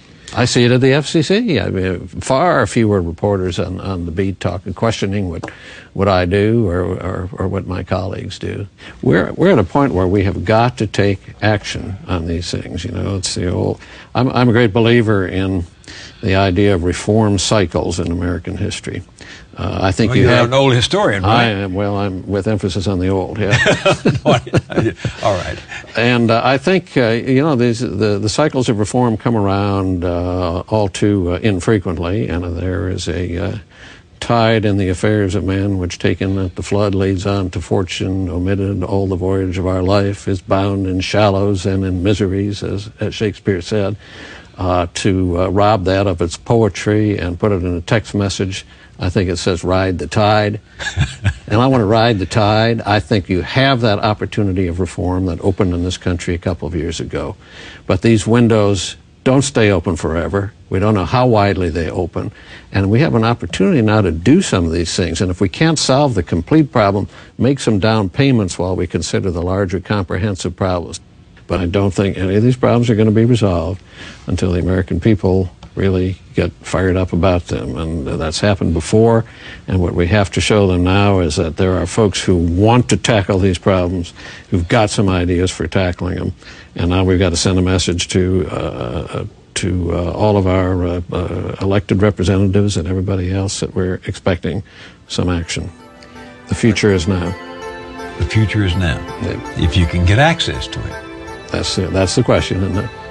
I see it at the F C C. I mean, far fewer reporters on, on the beat talking, questioning what, what I do or, or, or what my colleagues do. We're, we're at a point where we have got to take action on these things. You know, it's the old, I'm, I'm a great believer in the idea of reform cycles in American history. Uh, I think well, you you're have an old historian, right? I am. Well, I'm with emphasis on the old. Yeah. no, I, I, all right. And uh, I think uh, you know these the the cycles of reform come around uh, all too uh, infrequently, and uh, there is a uh, tide in the affairs of men which, taken at the flood, leads on to fortune. Omitted all the voyage of our life is bound in shallows and in miseries, as, as Shakespeare said. Uh, to uh, rob that of its poetry and put it in a text message, I think it says ride the tide. And I want to ride the tide. I think you have that opportunity of reform that opened in this country a couple of years ago. But these windows don't stay open forever. We don't know how widely they open. And we have an opportunity now to do some of these things. And if we can't solve the complete problem, make some down payments while we consider the larger comprehensive problems. But I don't think any of these problems are going to be resolved until the American people really get fired up about them. And that's happened before. And what we have to show them now is that there are folks who want to tackle these problems, who've got some ideas for tackling them. And now we've got to send a message to uh, to uh, all of our uh, uh, elected representatives and everybody else that we're expecting some action. The future is now. The future is now. Yeah. If you can get access to it. That's the, that's the question, isn't it?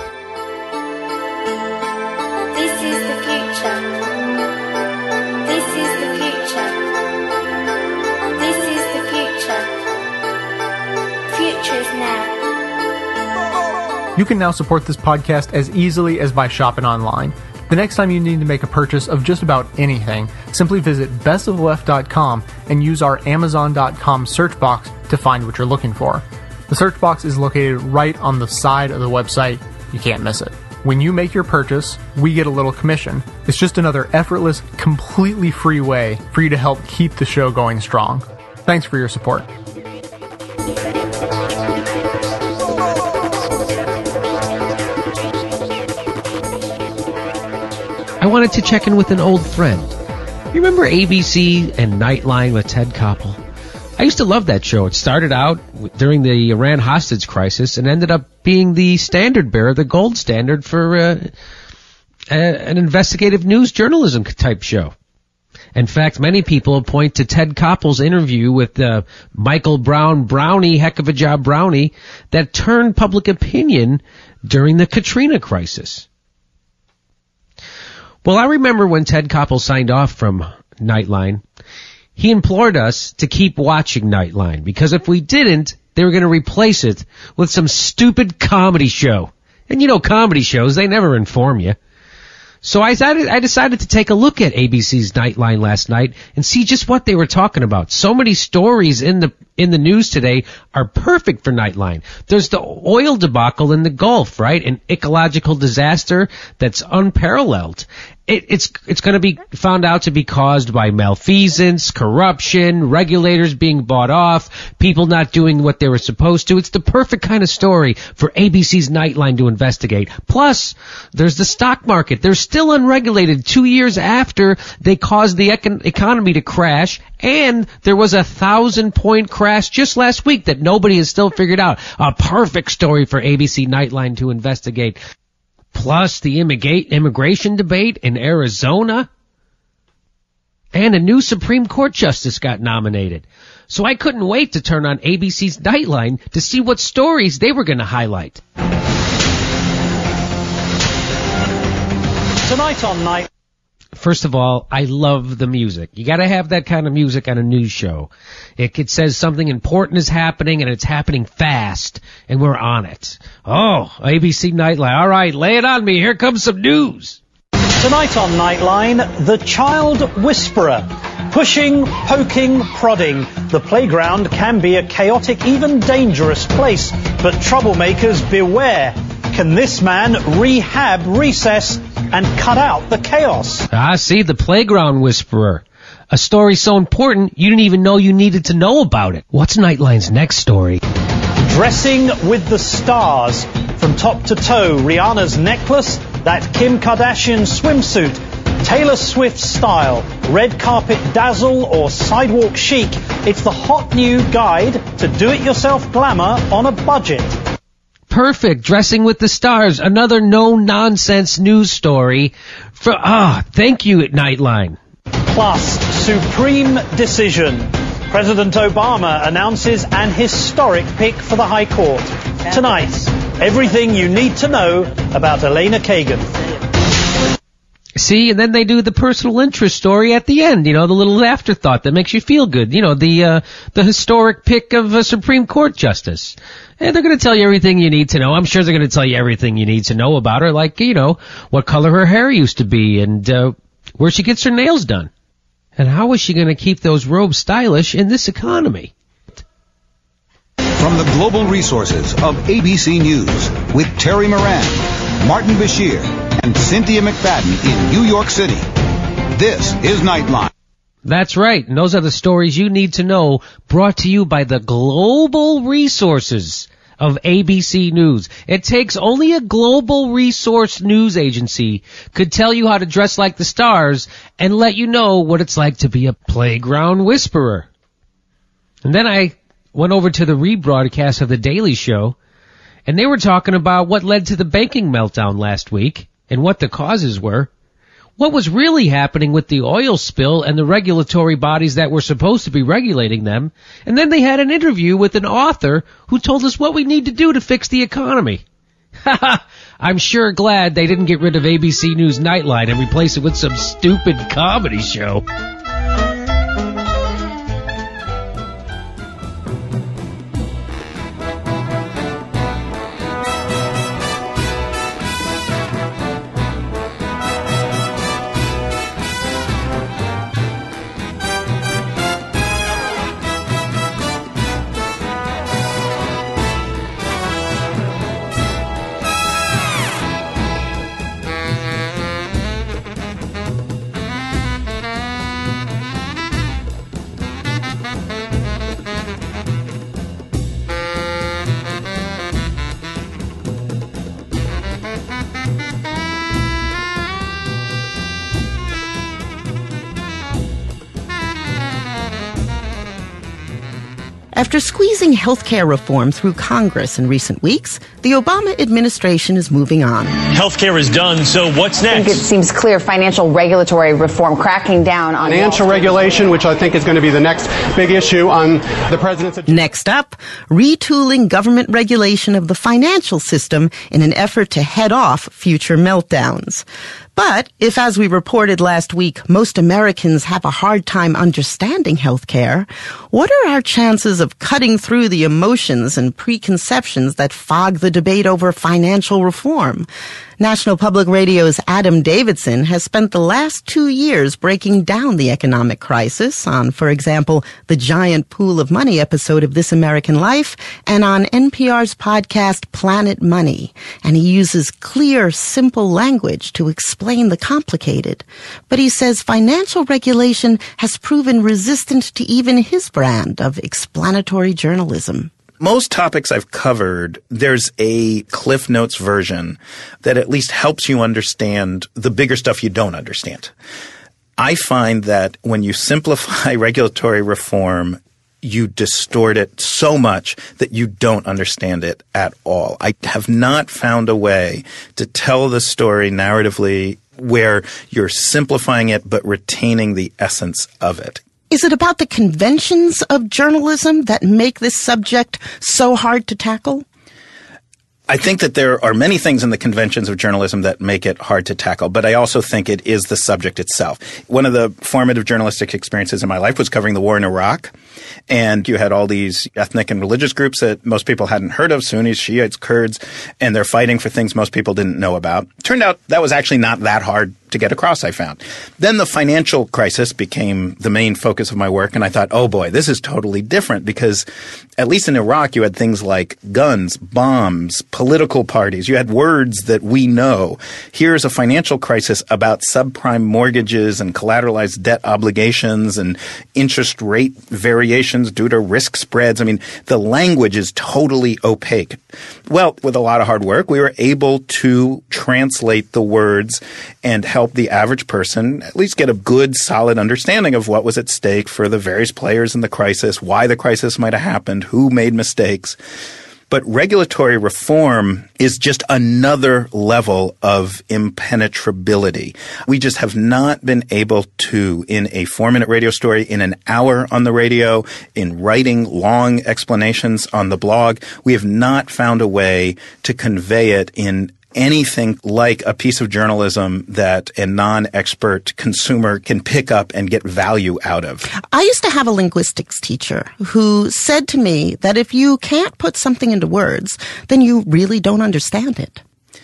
This is the future. This is the future. This is the future. Future is now. You can now support this podcast as easily as by shopping online. The next time you need to make a purchase of just about anything, simply visit best of the left dot com and use our amazon dot com search box to find what you're looking for. The search box is located right on the side of the website. You can't miss it. When you make your purchase, we get a little commission. It's just another effortless, completely free way for you to help keep the show going strong. Thanks for your support. I wanted to check in with an old friend. You remember A B C and Nightline with Ted Koppel? I used to love that show. It started out during the Iran hostage crisis and ended up being the standard bearer, the gold standard for uh, a, an investigative news journalism type show. In fact, many people point to Ted Koppel's interview with uh, Michael Brown Brownie, heck of a job Brownie, that turned public opinion during the Katrina crisis. Well, I remember when Ted Koppel signed off from Nightline, he implored us to keep watching Nightline, because if we didn't, they were going to replace it with some stupid comedy show. And you know, comedy shows, they never inform you. So I decided, I decided to take a look at A B C's Nightline last night and see just what they were talking about. So many stories in the in the news today are perfect for Nightline. There's the oil debacle in the Gulf, right? An ecological disaster that's unparalleled. it, it's it's going to be found out to be caused by malfeasance, corruption, regulators being bought off, people not doing what they were supposed to. It's the perfect kind of story for A B C's Nightline to investigate. Plus, there's the stock market. They're still unregulated two years after they caused the econ- economy to crash, and there was a thousand-point crash just last week that nobody has still figured out. A perfect story for A B C Nightline to investigate. Plus the immigra- immigration debate in Arizona. And a new Supreme Court justice got nominated. So I couldn't wait to turn on A B C's Nightline to see what stories they were going to highlight. Tonight on Night. First of all, I love the music. You gotta have that kind of music on a news show. It, it says something important is happening, and it's happening fast, and we're on it. Oh, A B C Nightline. All right, lay it on me. Here comes some news. Tonight on Nightline, the child whisperer. Pushing, poking, prodding. The playground can be a chaotic, even dangerous place, but troublemakers beware. Can this man rehab recess and cut out the chaos? Ah, see, the playground whisperer. A story so important, you didn't even know you needed to know about it. What's Nightline's next story? Dressing with the stars. From top to toe, Rihanna's necklace, that Kim Kardashian swimsuit, Taylor Swift style, red carpet dazzle or sidewalk chic. It's the hot new guide to do-it-yourself glamour on a budget. Perfect. Dressing with the Stars. Another no-nonsense news story. For ah, thank you, Nightline. Plus, supreme decision. President Obama announces an historic pick for the High Court. Tonight, everything you need to know about Elena Kagan. See, and then they do the personal interest story at the end, you know, the little afterthought that makes you feel good. You know, the uh, the historic pick of a Supreme Court justice. And they're going to tell you everything you need to know. I'm sure they're going to tell you everything you need to know about her, like, you know, what color her hair used to be and uh, where she gets her nails done. And how is she going to keep those robes stylish in this economy? From the global resources of A B C News with Terry Moran, Martin Bashir, and Cynthia McFadden in New York City, this is Nightline. That's right, and those are the stories you need to know, brought to you by the global resources of A B C News. It takes only a global resource news agency could tell you how to dress like the stars and let you know what it's like to be a playground whisperer. And then I went over to the rebroadcast of The Daily Show, and they were talking about what led to the banking meltdown last week and what the causes were. What was really happening with the oil spill and the regulatory bodies that were supposed to be regulating them. And then they had an interview with an author who told us what we need to do to fix the economy. I'm sure glad they didn't get rid of A B C News Nightline and replace it with some stupid comedy show. After squeezing health care reform through Congress in recent weeks, the Obama administration is moving on. Healthcare is done, so what's next? I think it seems clear financial regulatory reform cracking down on financial regulation, which I think is going to be the next big issue on the president's agenda. Next up, retooling government regulation of the financial system in an effort to head off future meltdowns. But if, as we reported last week, most Americans have a hard time understanding healthcare, what are our chances of cutting through the emotions and preconceptions that fog the debate over financial reform? National Public Radio's Adam Davidson has spent the last two years breaking down the economic crisis on, for example, the Giant Pool of Money episode of This American Life and on N P R's podcast Planet Money. And he uses clear, simple language to explain the complicated. But he says financial regulation has proven resistant to even his brand of explanatory journalism. Most topics I've covered, there's a Cliff Notes version that at least helps you understand the bigger stuff you don't understand. I find that when you simplify regulatory reform, you distort it so much that you don't understand it at all. I have not found a way to tell the story narratively where you're simplifying it but retaining the essence of it. Is it about the conventions of journalism that make this subject so hard to tackle? I think that there are many things in the conventions of journalism that make it hard to tackle, but I also think it is the subject itself. One of the formative journalistic experiences in my life was covering the war in Iraq, and you had all these ethnic and religious groups that most people hadn't heard of, Sunnis, Shiites, Kurds, and they're fighting for things most people didn't know about. Turned out that was actually not that hard to get across, I found. Then the financial crisis became the main focus of my work, and I thought, oh boy, this is totally different because at least in Iraq you had things like guns, bombs, political parties. You had words that we know. Here's a financial crisis about subprime mortgages and collateralized debt obligations and interest rate variations due to risk spreads. I mean, the language is totally opaque. Well, with a lot of hard work, we were able to translate the words and help help the average person at least get a good, solid understanding of what was at stake for the various players in the crisis, why the crisis might have happened, who made mistakes. But regulatory reform is just another level of impenetrability. We just have not been able to, in a four-minute radio story, in an hour on the radio, in writing long explanations on the blog, we have not found a way to convey it in anything like a piece of journalism that a non-expert consumer can pick up and get value out of. I used to have a linguistics teacher who said to me that if you can't put something into words, then you really don't understand it.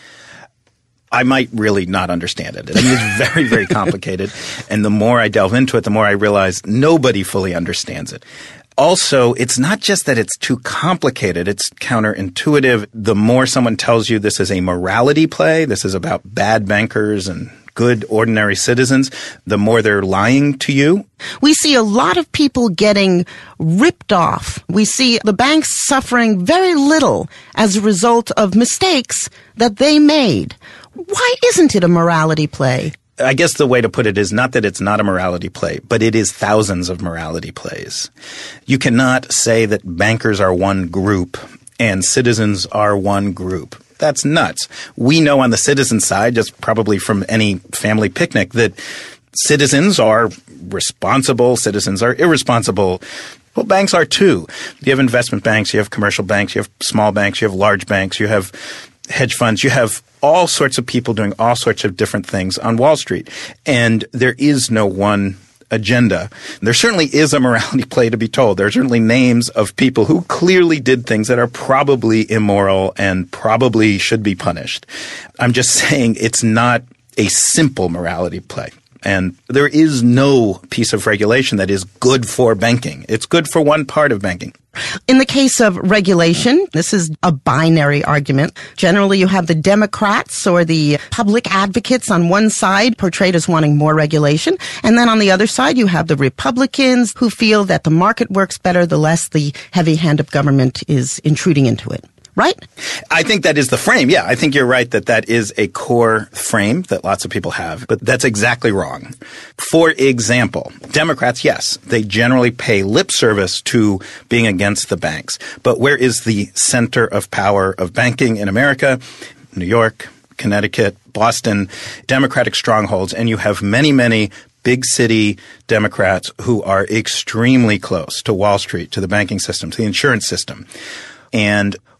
I might really not understand it. I mean, it's very, very complicated. And the more I delve into it, the more I realize nobody fully understands it. Also, it's not just that it's too complicated. It's counterintuitive. The more someone tells you this is a morality play, this is about bad bankers and good ordinary citizens, the more they're lying to you. We see a lot of people getting ripped off. We see the banks suffering very little as a result of mistakes that they made. Why isn't it a morality play? I guess the way to put it is not that it's not a morality play, but it is thousands of morality plays. You cannot say that bankers are one group and citizens are one group. That's nuts. We know on the citizen side, just probably from any family picnic, that citizens are responsible, citizens are irresponsible. Well, banks are too. You have investment banks, you have commercial banks, you have small banks, you have large banks, you have hedge funds, you have all sorts of people doing all sorts of different things on Wall Street. And there is no one agenda. There certainly is a morality play to be told. There are certainly names of people who clearly did things that are probably immoral and probably should be punished. I'm just saying it's not a simple morality play. And there is no piece of regulation that is good for banking. It's good for one part of banking. In the case of regulation, this is a binary argument. Generally, you have the Democrats or the public advocates on one side portrayed as wanting more regulation. And then on the other side, you have the Republicans who feel that the market works better the less the heavy hand of government is intruding into it. Right? I think that is the frame. Yeah, I think you're right that that is a core frame that lots of people have, but that's exactly wrong. For example, Democrats, yes, they generally pay lip service to being against the banks. But where is the center of power of banking in America? New York, Connecticut, Boston, Democratic strongholds, and you have many, many big city Democrats who are extremely close to Wall Street, to the banking system, to the insurance system. And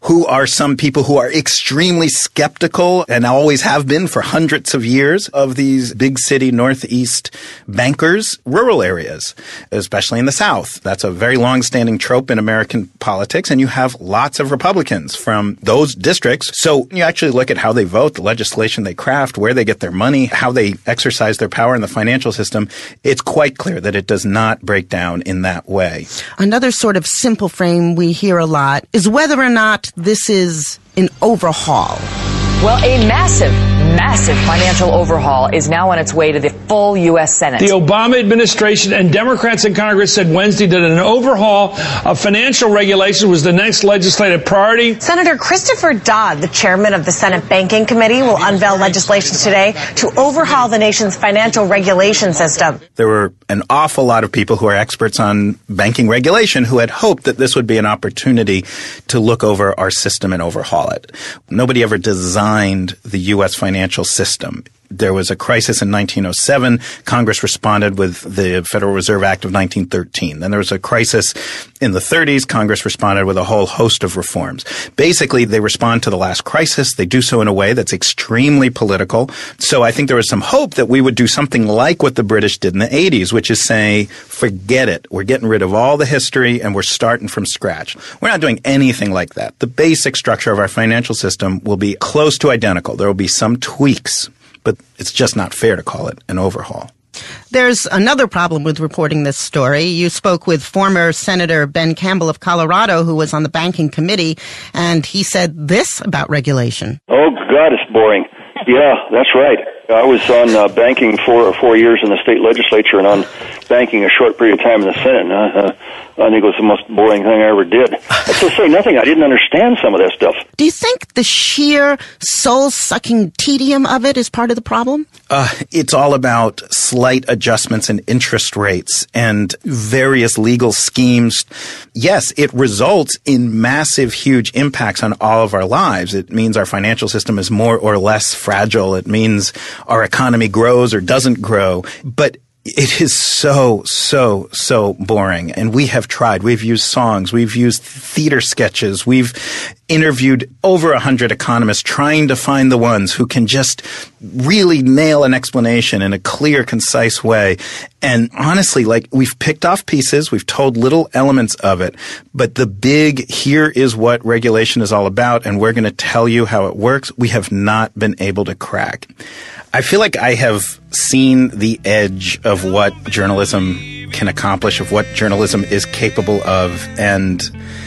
who are some people who are extremely skeptical and always have been for hundreds of years of these big city Northeast bankers, rural areas, especially in the South. That's a very long-standing trope in American politics, and you have lots of Republicans from those districts. So you actually look at how they vote, the legislation they craft, where they get their money, how they exercise their power in the financial system. It's quite clear that it does not break down in that way. Another sort of simple frame we hear a lot is whether or not this is an overhaul. Well, a massive, massive financial overhaul is now on its way to the full U S Senate. The Obama administration and Democrats in Congress said Wednesday that an overhaul of financial regulation was the next legislative priority. Senator Christopher Dodd, the chairman of the Senate Banking Committee, will unveil legislation today to overhaul the nation's financial regulation system. There were an awful lot of people who are experts on banking regulation who had hoped that this would be an opportunity to look over our system and overhaul it. Nobody ever designed the U S financial system. There was a crisis in nineteen oh seven. Congress responded with the Federal Reserve Act of nineteen thirteen. Then there was a crisis in the thirties. Congress responded with a whole host of reforms. Basically, they respond to the last crisis. They do so in a way that's extremely political. So I think there was some hope that we would do something like what the British did in the eighties, which is say, forget it. We're getting rid of all the history and we're starting from scratch. We're not doing anything like that. The basic structure of our financial system will be close to identical. There will be some tweaks, but it's just not fair to call it an overhaul. There's another problem with reporting this story. You spoke with former Senator Ben Campbell of Colorado, who was on the banking committee, and he said this about regulation. Oh, God, it's boring. Yeah, that's right. I was on uh, banking for four years in the state legislature and on banking a short period of time in the Senate. Uh, I think it was the most boring thing I ever did. That's to say nothing. I didn't understand some of that stuff. Do you think the sheer soul-sucking tedium of it is part of the problem? Uh, it's all about slight adjustments in interest rates and various legal schemes. Yes, it results in massive, huge impacts on all of our lives. It means our financial system is more or less fragile. It means our economy grows or doesn't grow. But it is so, so, so boring. And we have tried. We've used songs. We've used theater sketches. We've interviewed over a hundred economists trying to find the ones who can just really nail an explanation in a clear, concise way. And honestly, like, we've picked off pieces. We've told little elements of it. But the big, here is what regulation is all about, and we're going to tell you how it works, we have not been able to crack. I feel like I have seen the edge of what journalism can accomplish, of what journalism is capable of, and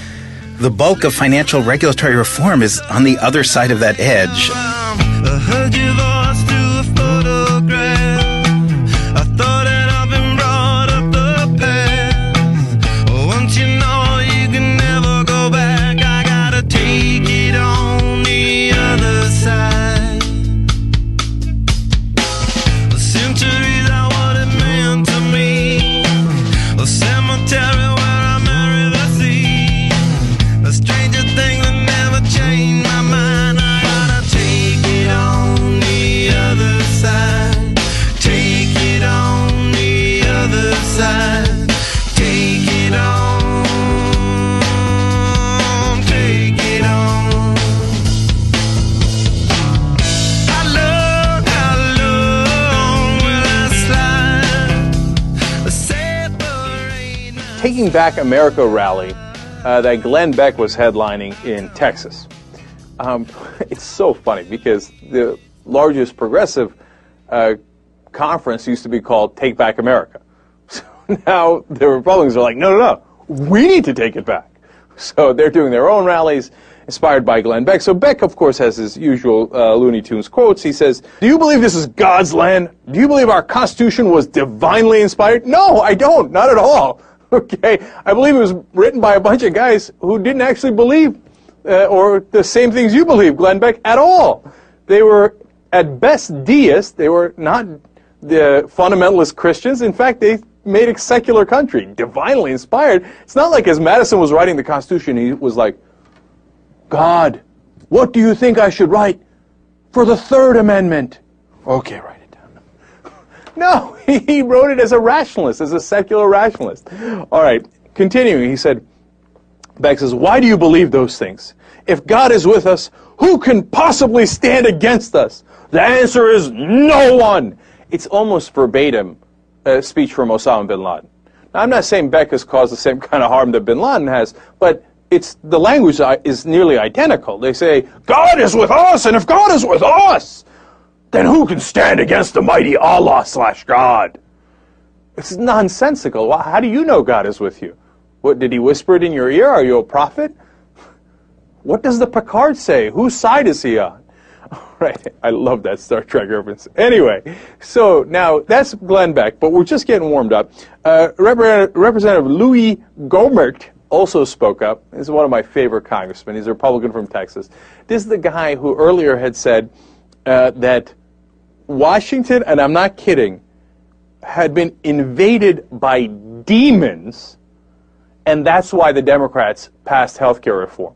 the bulk of financial regulatory reform is on the other side of that edge. I heard your voice through a photograph. I thought that I've been brought up the past. Once you know you can never go back, I gotta take it on the other side. The centuries are what it meant to me. A cemetery where I marry the sea. A stranger thing that never changed my mind. I gotta take it on the other side. Take it on the other side. Take it on. Take it on. How long, how long will I slide? Separate. Taking Back America rally uh, that Glenn Beck was headlining in Texas. Um, it's so funny because the largest progressive uh, conference used to be called Take Back America. So now the Republicans are like, no, no, no, we need to take it back. So they're doing their own rallies inspired by Glenn Beck. So Beck, of course, has his usual uh, Looney Tunes quotes. He says, do you believe this is God's land? Do you believe our Constitution was divinely inspired? No, I don't. Not at all. Okay? I believe it was written by a bunch of guys who didn't actually believe uh, or the same things you believe, Glenn Beck, at all. They were, at best, deists. They were not the fundamentalist Christians. In fact, they made a secular country, divinely inspired. It's not like as Madison was writing the Constitution, he was like, God, what do you think I should write for the Third Amendment? Okay, write it down. No, he wrote it as a rationalist, as a secular rationalist. All right, continuing, he said, Beck says, why do you believe those things? If God is with us, who can possibly stand against us? The answer is no one. It's almost verbatim a speech from Osama bin Laden. Now, I'm not saying Beck has caused the same kind of harm that bin Laden has, but it's the language is nearly identical. They say, God is with us, and if God is with us, then who can stand against the mighty Allah slash God? It's nonsensical. How do you know God is with you? What, did he whisper it in your ear? Are you a prophet? What does the Picard say? Whose side is he on? Right, I love that Star Trek reference. Anyway, so now that's Glenn Beck, but we're just getting warmed up. Uh, Rep- Representative Louis Gohmert also spoke up. He's one of my favorite congressmen. He's a Republican from Texas. This is the guy who earlier had said uh, that Washington, and I'm not kidding, had been invaded by demons, and that's why the Democrats passed health care reform.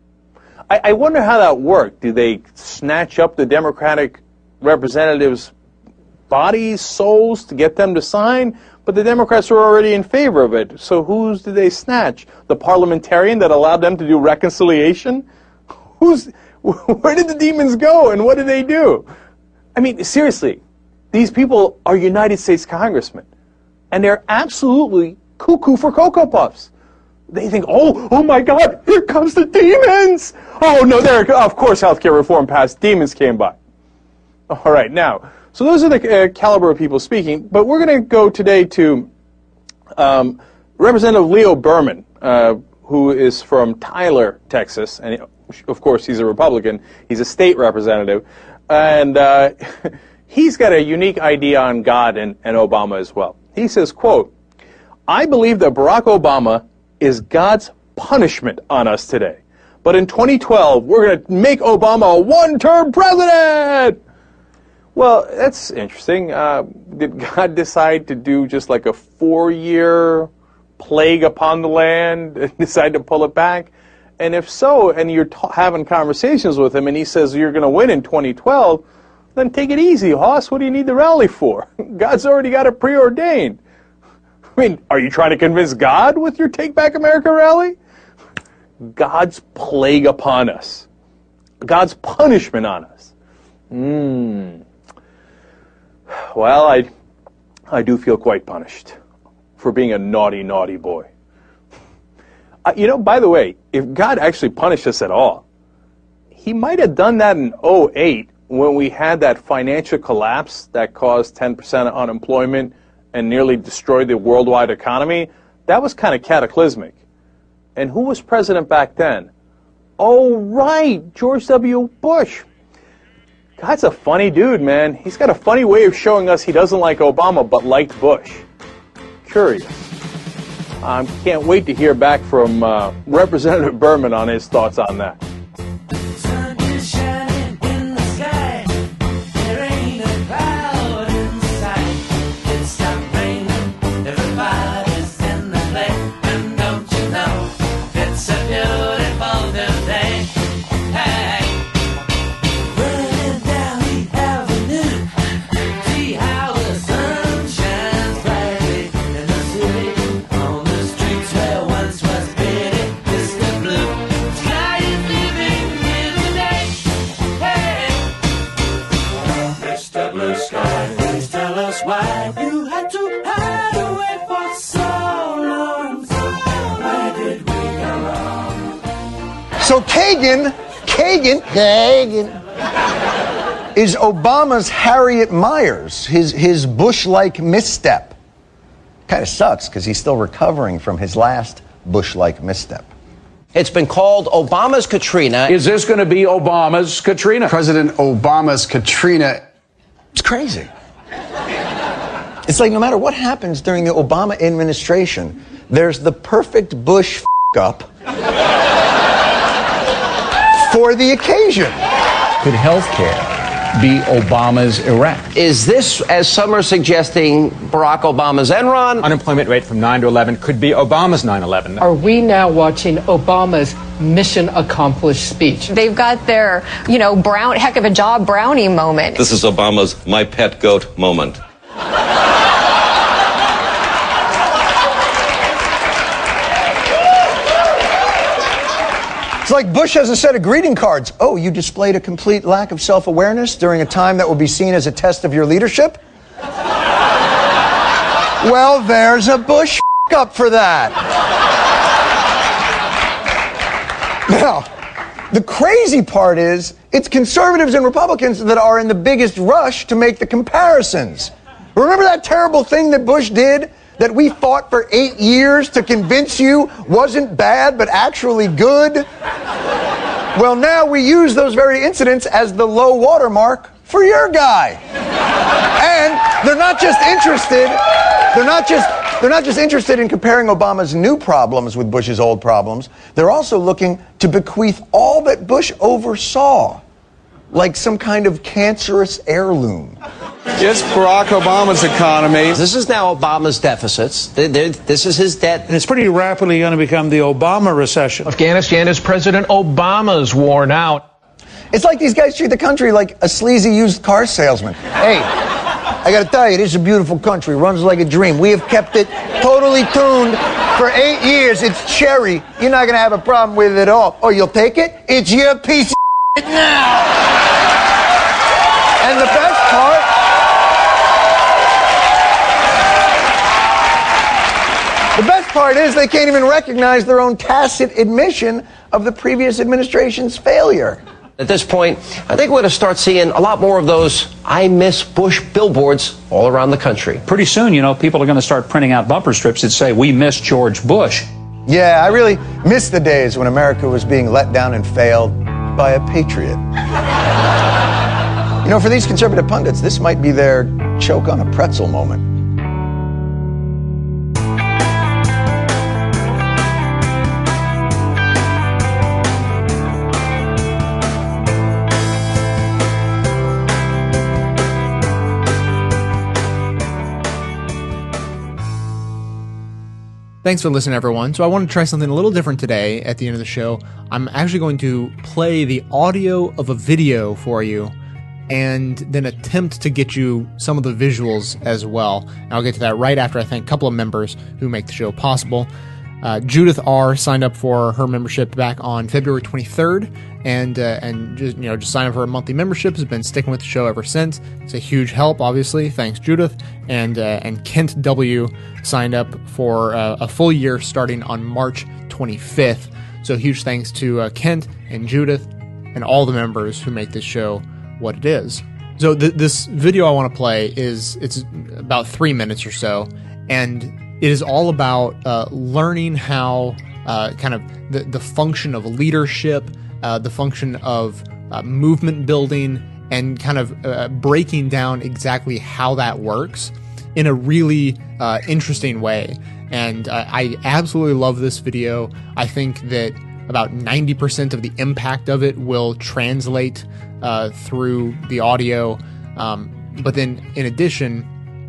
I, I wonder how that worked. Do they snatch up the Democratic representatives' bodies, souls, to get them to sign? But the Democrats were already in favor of it. So whose did they snatch? The parliamentarian that allowed them to do reconciliation? Who's, where did the demons go, and what did they do? I mean, seriously, these people are United States congressmen, and they're absolutely cuckoo for Cocoa Puffs. They think, oh, oh my God, here comes the demons. Oh no, there, of course, healthcare reform passed. Demons came by. All right, now, so those are the uh, caliber of people speaking. But we're going to go today to um, Representative Leo Berman, uh, who is from Tyler, Texas, and of course he's a Republican. He's a state representative, and uh, he's got a unique idea on God and, and Obama as well. He says, quote, I believe that Barack Obama is God's punishment on us today. But in twenty twelve, we're going to make Obama a one-term president! Well, that's interesting. Uh, did God decide to do just like a four-year plague upon the land and decide to pull it back? And if so, and you're t- having conversations with him and he says you're going to win in twenty twelve, then take it easy, Hoss. What do you need the rally for? God's already got it preordained. I mean, are you trying to convince God with your Take Back America rally? God's plague upon us. God's punishment on us. Hmm. Well, I, I do feel quite punished for being a naughty, naughty boy. Uh, you know, by the way, if God actually punished us at all, he might have done that in oh eight when we had that financial collapse that caused ten percent unemployment and nearly destroyed the worldwide economy. That was kind of cataclysmic. And who was president back then? Oh, right, George W. Bush. God's a funny dude, man. He's got a funny way of showing us he doesn't like Obama but liked Bush. Curious. I um, can't wait to hear back from uh, Representative Berman on his thoughts on that. So Kagan, Kagan, Kagan is Obama's Harriet Miers, his, his Bush-like misstep. Kind of sucks because he's still recovering from his last Bush-like misstep. It's been called Obama's Katrina. Is this going to be Obama's Katrina? President Obama's Katrina. It's crazy. It's like no matter what happens during the Obama administration, there's the perfect Bush f*** up for the occasion. Could health care be Obama's Iraq? Is this, as some are suggesting, Barack Obama's Enron? Unemployment rate from nine to eleven could be Obama's nine eleven. Are we now watching Obama's mission accomplished speech? They've got their, you know, brown, heck of a job brownie moment. This is Obama's my pet goat moment. It's like Bush has a set of greeting cards. Oh, you displayed a complete lack of self-awareness during a time that will be seen as a test of your leadership? Well, there's a Bush up for that. Now, the crazy part is, it's conservatives and Republicans that are in the biggest rush to make the comparisons. Remember that terrible thing that Bush did that we fought for eight years to convince you wasn't bad but actually good? Well, now we use those very incidents as the low watermark for your guy. And they're not just interested, they're not just They're not just interested in comparing Obama's new problems with Bush's old problems. They're also looking to bequeath all that Bush oversaw, like some kind of cancerous heirloom. It's Barack Obama's economy. This is now Obama's deficits. They're, they're, this is his debt. And it's pretty rapidly going to become the Obama recession. Afghanistan is President Obama's worn out. It's like these guys treat the country like a sleazy used car salesman. Hey, I gotta tell you, this is a beautiful country. Runs like a dream. We have kept it totally tuned for eight years. It's cherry. You're not gonna have a problem with it at all. Oh, you'll take it? It's your piece of shit now. And the best part, the best part is they can't even recognize their own tacit admission of the previous administration's failure. At this point, I think we're going to start seeing a lot more of those I miss Bush billboards all around the country. Pretty soon, you know, people are going to start printing out bumper strips that say, "We miss George Bush." Yeah, I really miss the days when America was being let down and failed by a patriot. You know, for these conservative pundits, this might be their choke on a pretzel moment. Thanks for listening, everyone. So I want to try something a little different today at the end of the show. I'm actually going to play the audio of a video for you and then attempt to get you some of the visuals as well. And I'll get to that right after I thank a couple of members who make the show possible. Uh, Judith R. signed up for her membership back on February twenty-third, and uh, and just you know just signed up for a monthly membership. Has been sticking with the show ever since. It's a huge help, obviously. Thanks, Judith. And uh, and Kent W. signed up for uh, a full year starting on March twenty-fifth. So huge thanks to uh, Kent and Judith and all the members who make this show what it is. So th- this video I want to play is it's about three minutes or so, and it is all about uh, learning how uh, kind of the, the function of leadership, uh, the function of uh, movement building, and kind of uh, breaking down exactly how that works in a really uh, interesting way. And uh, I absolutely love this video. I think that about ninety percent of the impact of it will translate uh, through the audio. Um, but then in addition,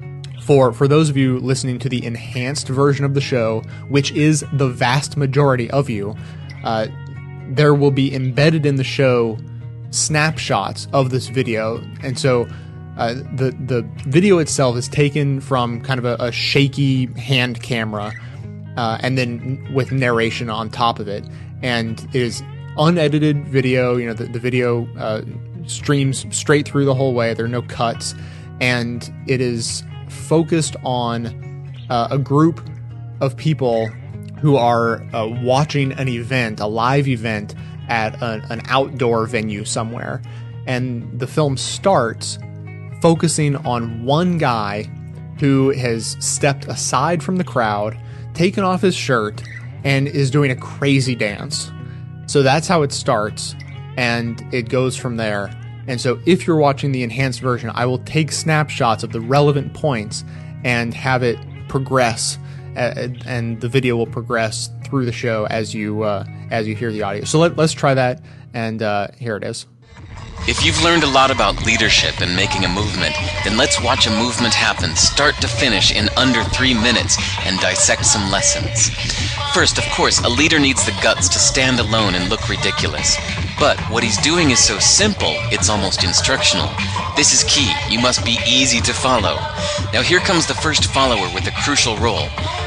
For, for those of you listening to the enhanced version of the show, which is the vast majority of you, uh, there will be embedded in the show snapshots of this video. And so uh, the, the video itself is taken from kind of a, a shaky hand camera, uh, and then with narration on top of it. And it is unedited video. You know, the, the video uh, streams straight through the whole way. There are no cuts. And it is focused on uh, a group of people who are uh, watching an event, a live event at a, an outdoor venue somewhere. And the film starts focusing on one guy who has stepped aside from the crowd, taken off his shirt, and is doing a crazy dance. So that's how it starts, and it goes from there. And so if you're watching the enhanced version, I will take snapshots of the relevant points and have it progress, uh, and the video will progress through the show as you uh, as you hear the audio. So let, let's try that, and uh, here it is. If you've learned a lot about leadership and making a movement, then let's watch a movement happen start to finish in under three minutes and dissect some lessons. First, of course, a leader needs the guts to stand alone and look ridiculous. But what he's doing is so simple, it's almost instructional. This is key. You must be easy to follow. Now here comes the first follower with a crucial role.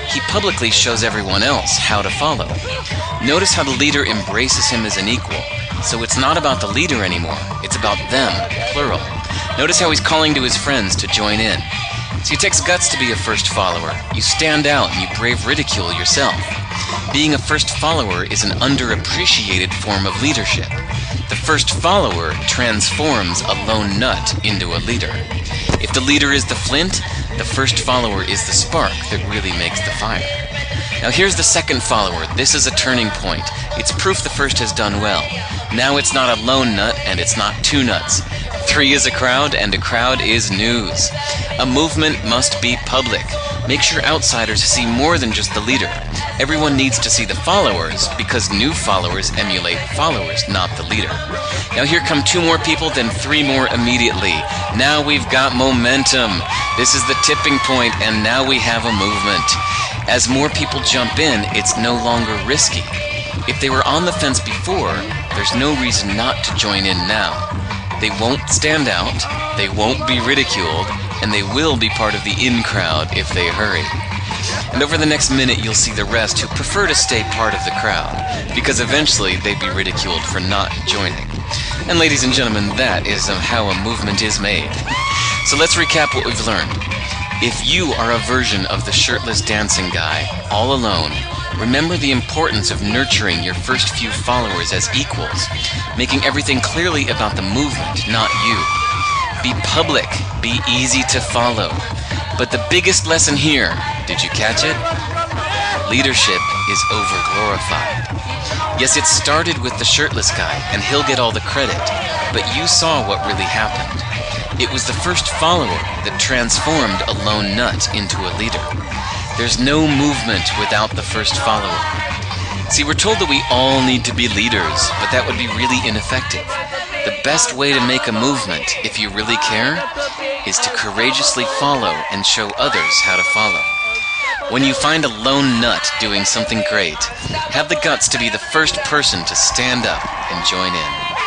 he publicly shows everyone else how to follow. Notice how the leader embraces him as an equal. So it's not about the leader anymore, it's about them, plural. Notice how he's calling to his friends to join in. See, it takes guts to be a first follower. You stand out and you brave ridicule yourself. Being a first follower is an underappreciated form of leadership. The first follower transforms a lone nut into a leader. If the leader is the flint, the first follower is the spark that really makes the fire. Now here's the second follower. This is a turning point. It's proof the first has done well. Now it's not a lone nut and it's not two nuts. Three is a crowd and a crowd is news. A movement must be public. Make sure outsiders see more than just the leader. Everyone needs to see the followers because new followers emulate followers, not the leader. Now here come two more people, then three more immediately. Now we've got momentum. This is the tipping point, and now we have a movement. As more people jump in, it's no longer risky. If they were on the fence before, there's no reason not to join in now. They won't stand out, they won't be ridiculed, and they will be part of the in crowd if they hurry. And over the next minute you'll see the rest who prefer to stay part of the crowd, because eventually they'd be ridiculed for not joining. And ladies and gentlemen, that is how a movement is made. So let's recap what we've learned. If you are a version of the shirtless dancing guy, all alone, remember the importance of nurturing your first few followers as equals, making everything clearly about the movement, not you. Be public, be easy to follow. But the biggest lesson here, did you catch it? Leadership is overglorified. Yes, it started with the shirtless guy, and he'll get all the credit, but you saw what really happened. It was the first follower that transformed a lone nut into a leader. There's no movement without the first follower. See, we're told that we all need to be leaders, but that would be really ineffective. The best way to make a movement, if you really care, is to courageously follow and show others how to follow. When you find a lone nut doing something great, have the guts to be the first person to stand up and join in.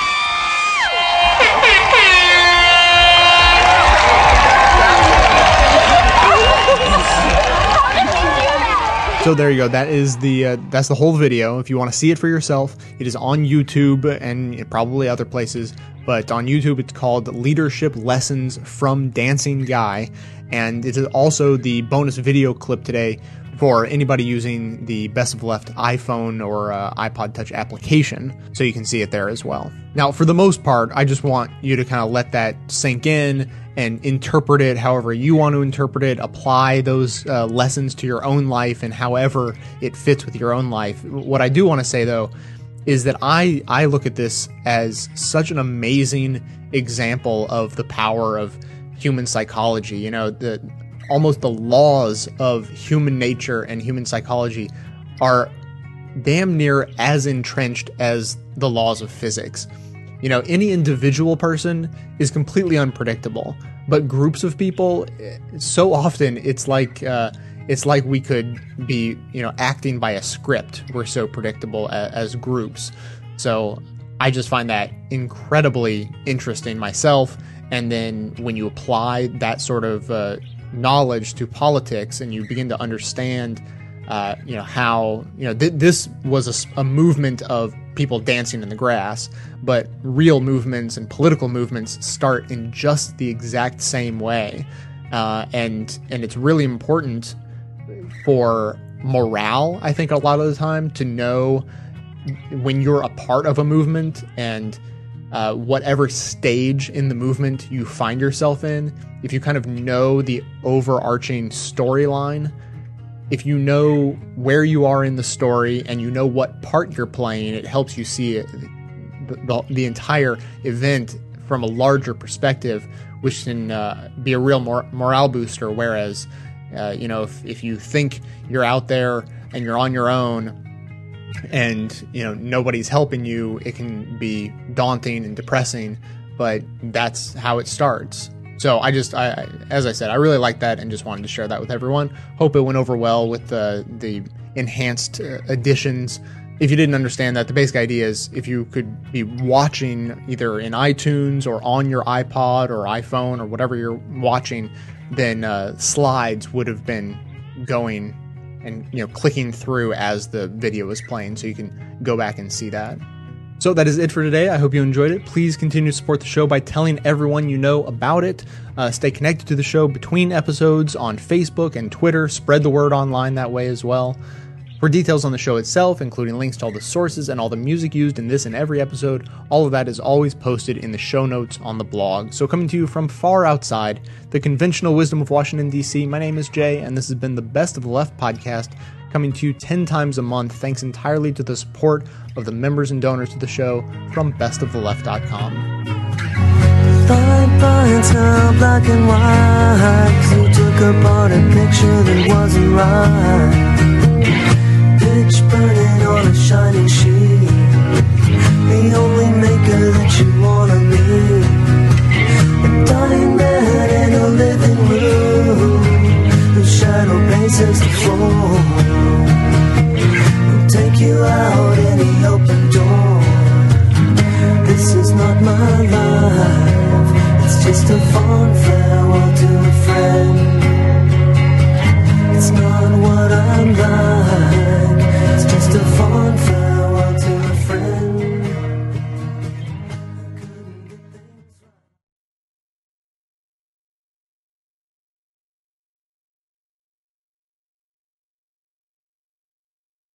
So there you go. That is the uh, that's the whole video. If you want to see it for yourself, it is on YouTube and probably other places. But on YouTube, it's called Leadership Lessons from Dancing Guy, and it is also the bonus video clip today for anybody using the Best of Left iPhone or uh, iPod Touch application, so you can see it there as well. Now, for the most part, I just want you to kind of let that sink in and interpret it however you want to interpret it, apply those uh, lessons to your own life and however it fits with your own life. What I do want to say, though, is that I, I look at this as such an amazing example of the power of human psychology. You know, the almost the laws of human nature and human psychology are damn near as entrenched as the laws of physics. You know, any individual person is completely unpredictable, but groups of people, so often it's like uh, it's like we could be, you know, acting by a script. We're so predictable as, as groups. So I just find that incredibly interesting myself. And then when you apply that sort of uh, knowledge to politics and you begin to understand, uh, you know, how, you know, th- this was a, a movement of people dancing in the grass, but real movements and political movements start in just the exact same way. Uh, and, and it's really important for morale, I think, a lot of the time, to know when you're a part of a movement and uh, whatever stage in the movement you find yourself in, if you kind of know the overarching storyline, if you know where you are in the story and you know what part you're playing, it helps you see it, the, the entire event from a larger perspective, which can uh, be a real mor- morale booster. Whereas, uh, you know, if, if you think you're out there and you're on your own and, you know, nobody's helping you, it can be daunting and depressing, but that's how it starts. So I just, I, as I said, I really like that and just wanted to share that with everyone. Hope it went over well with the, the enhanced uh, additions. If you didn't understand that, the basic idea is if you could be watching either in iTunes or on your iPod or iPhone or whatever you're watching, then uh, slides would have been going and you know clicking through as the video is playing, so you can go back and see that. So that is it for today. I hope you enjoyed it. Please continue to support the show by telling everyone you know about it. Uh, stay connected to the show between episodes on Facebook and Twitter. Spread the word online that way as well. For details on the show itself, including links to all the sources and all the music used in this and every episode, all of that is always posted in the show notes on the blog. So coming to you from far outside the conventional wisdom of Washington, D C, my name is Jay, and this has been the Best of the Left podcast, coming to you ten times a month, thanks entirely to the support of the members and donors to the show from best of the left dot com. Fine lines now black and white, 'cause you took apart a picture that wasn't right. Pitch burning on a shining sheet, the only maker that you wanna be. A dying man in a living room, whose shadow paces the floor. Will take you out any open door. This is not my life, it's just a fun fair.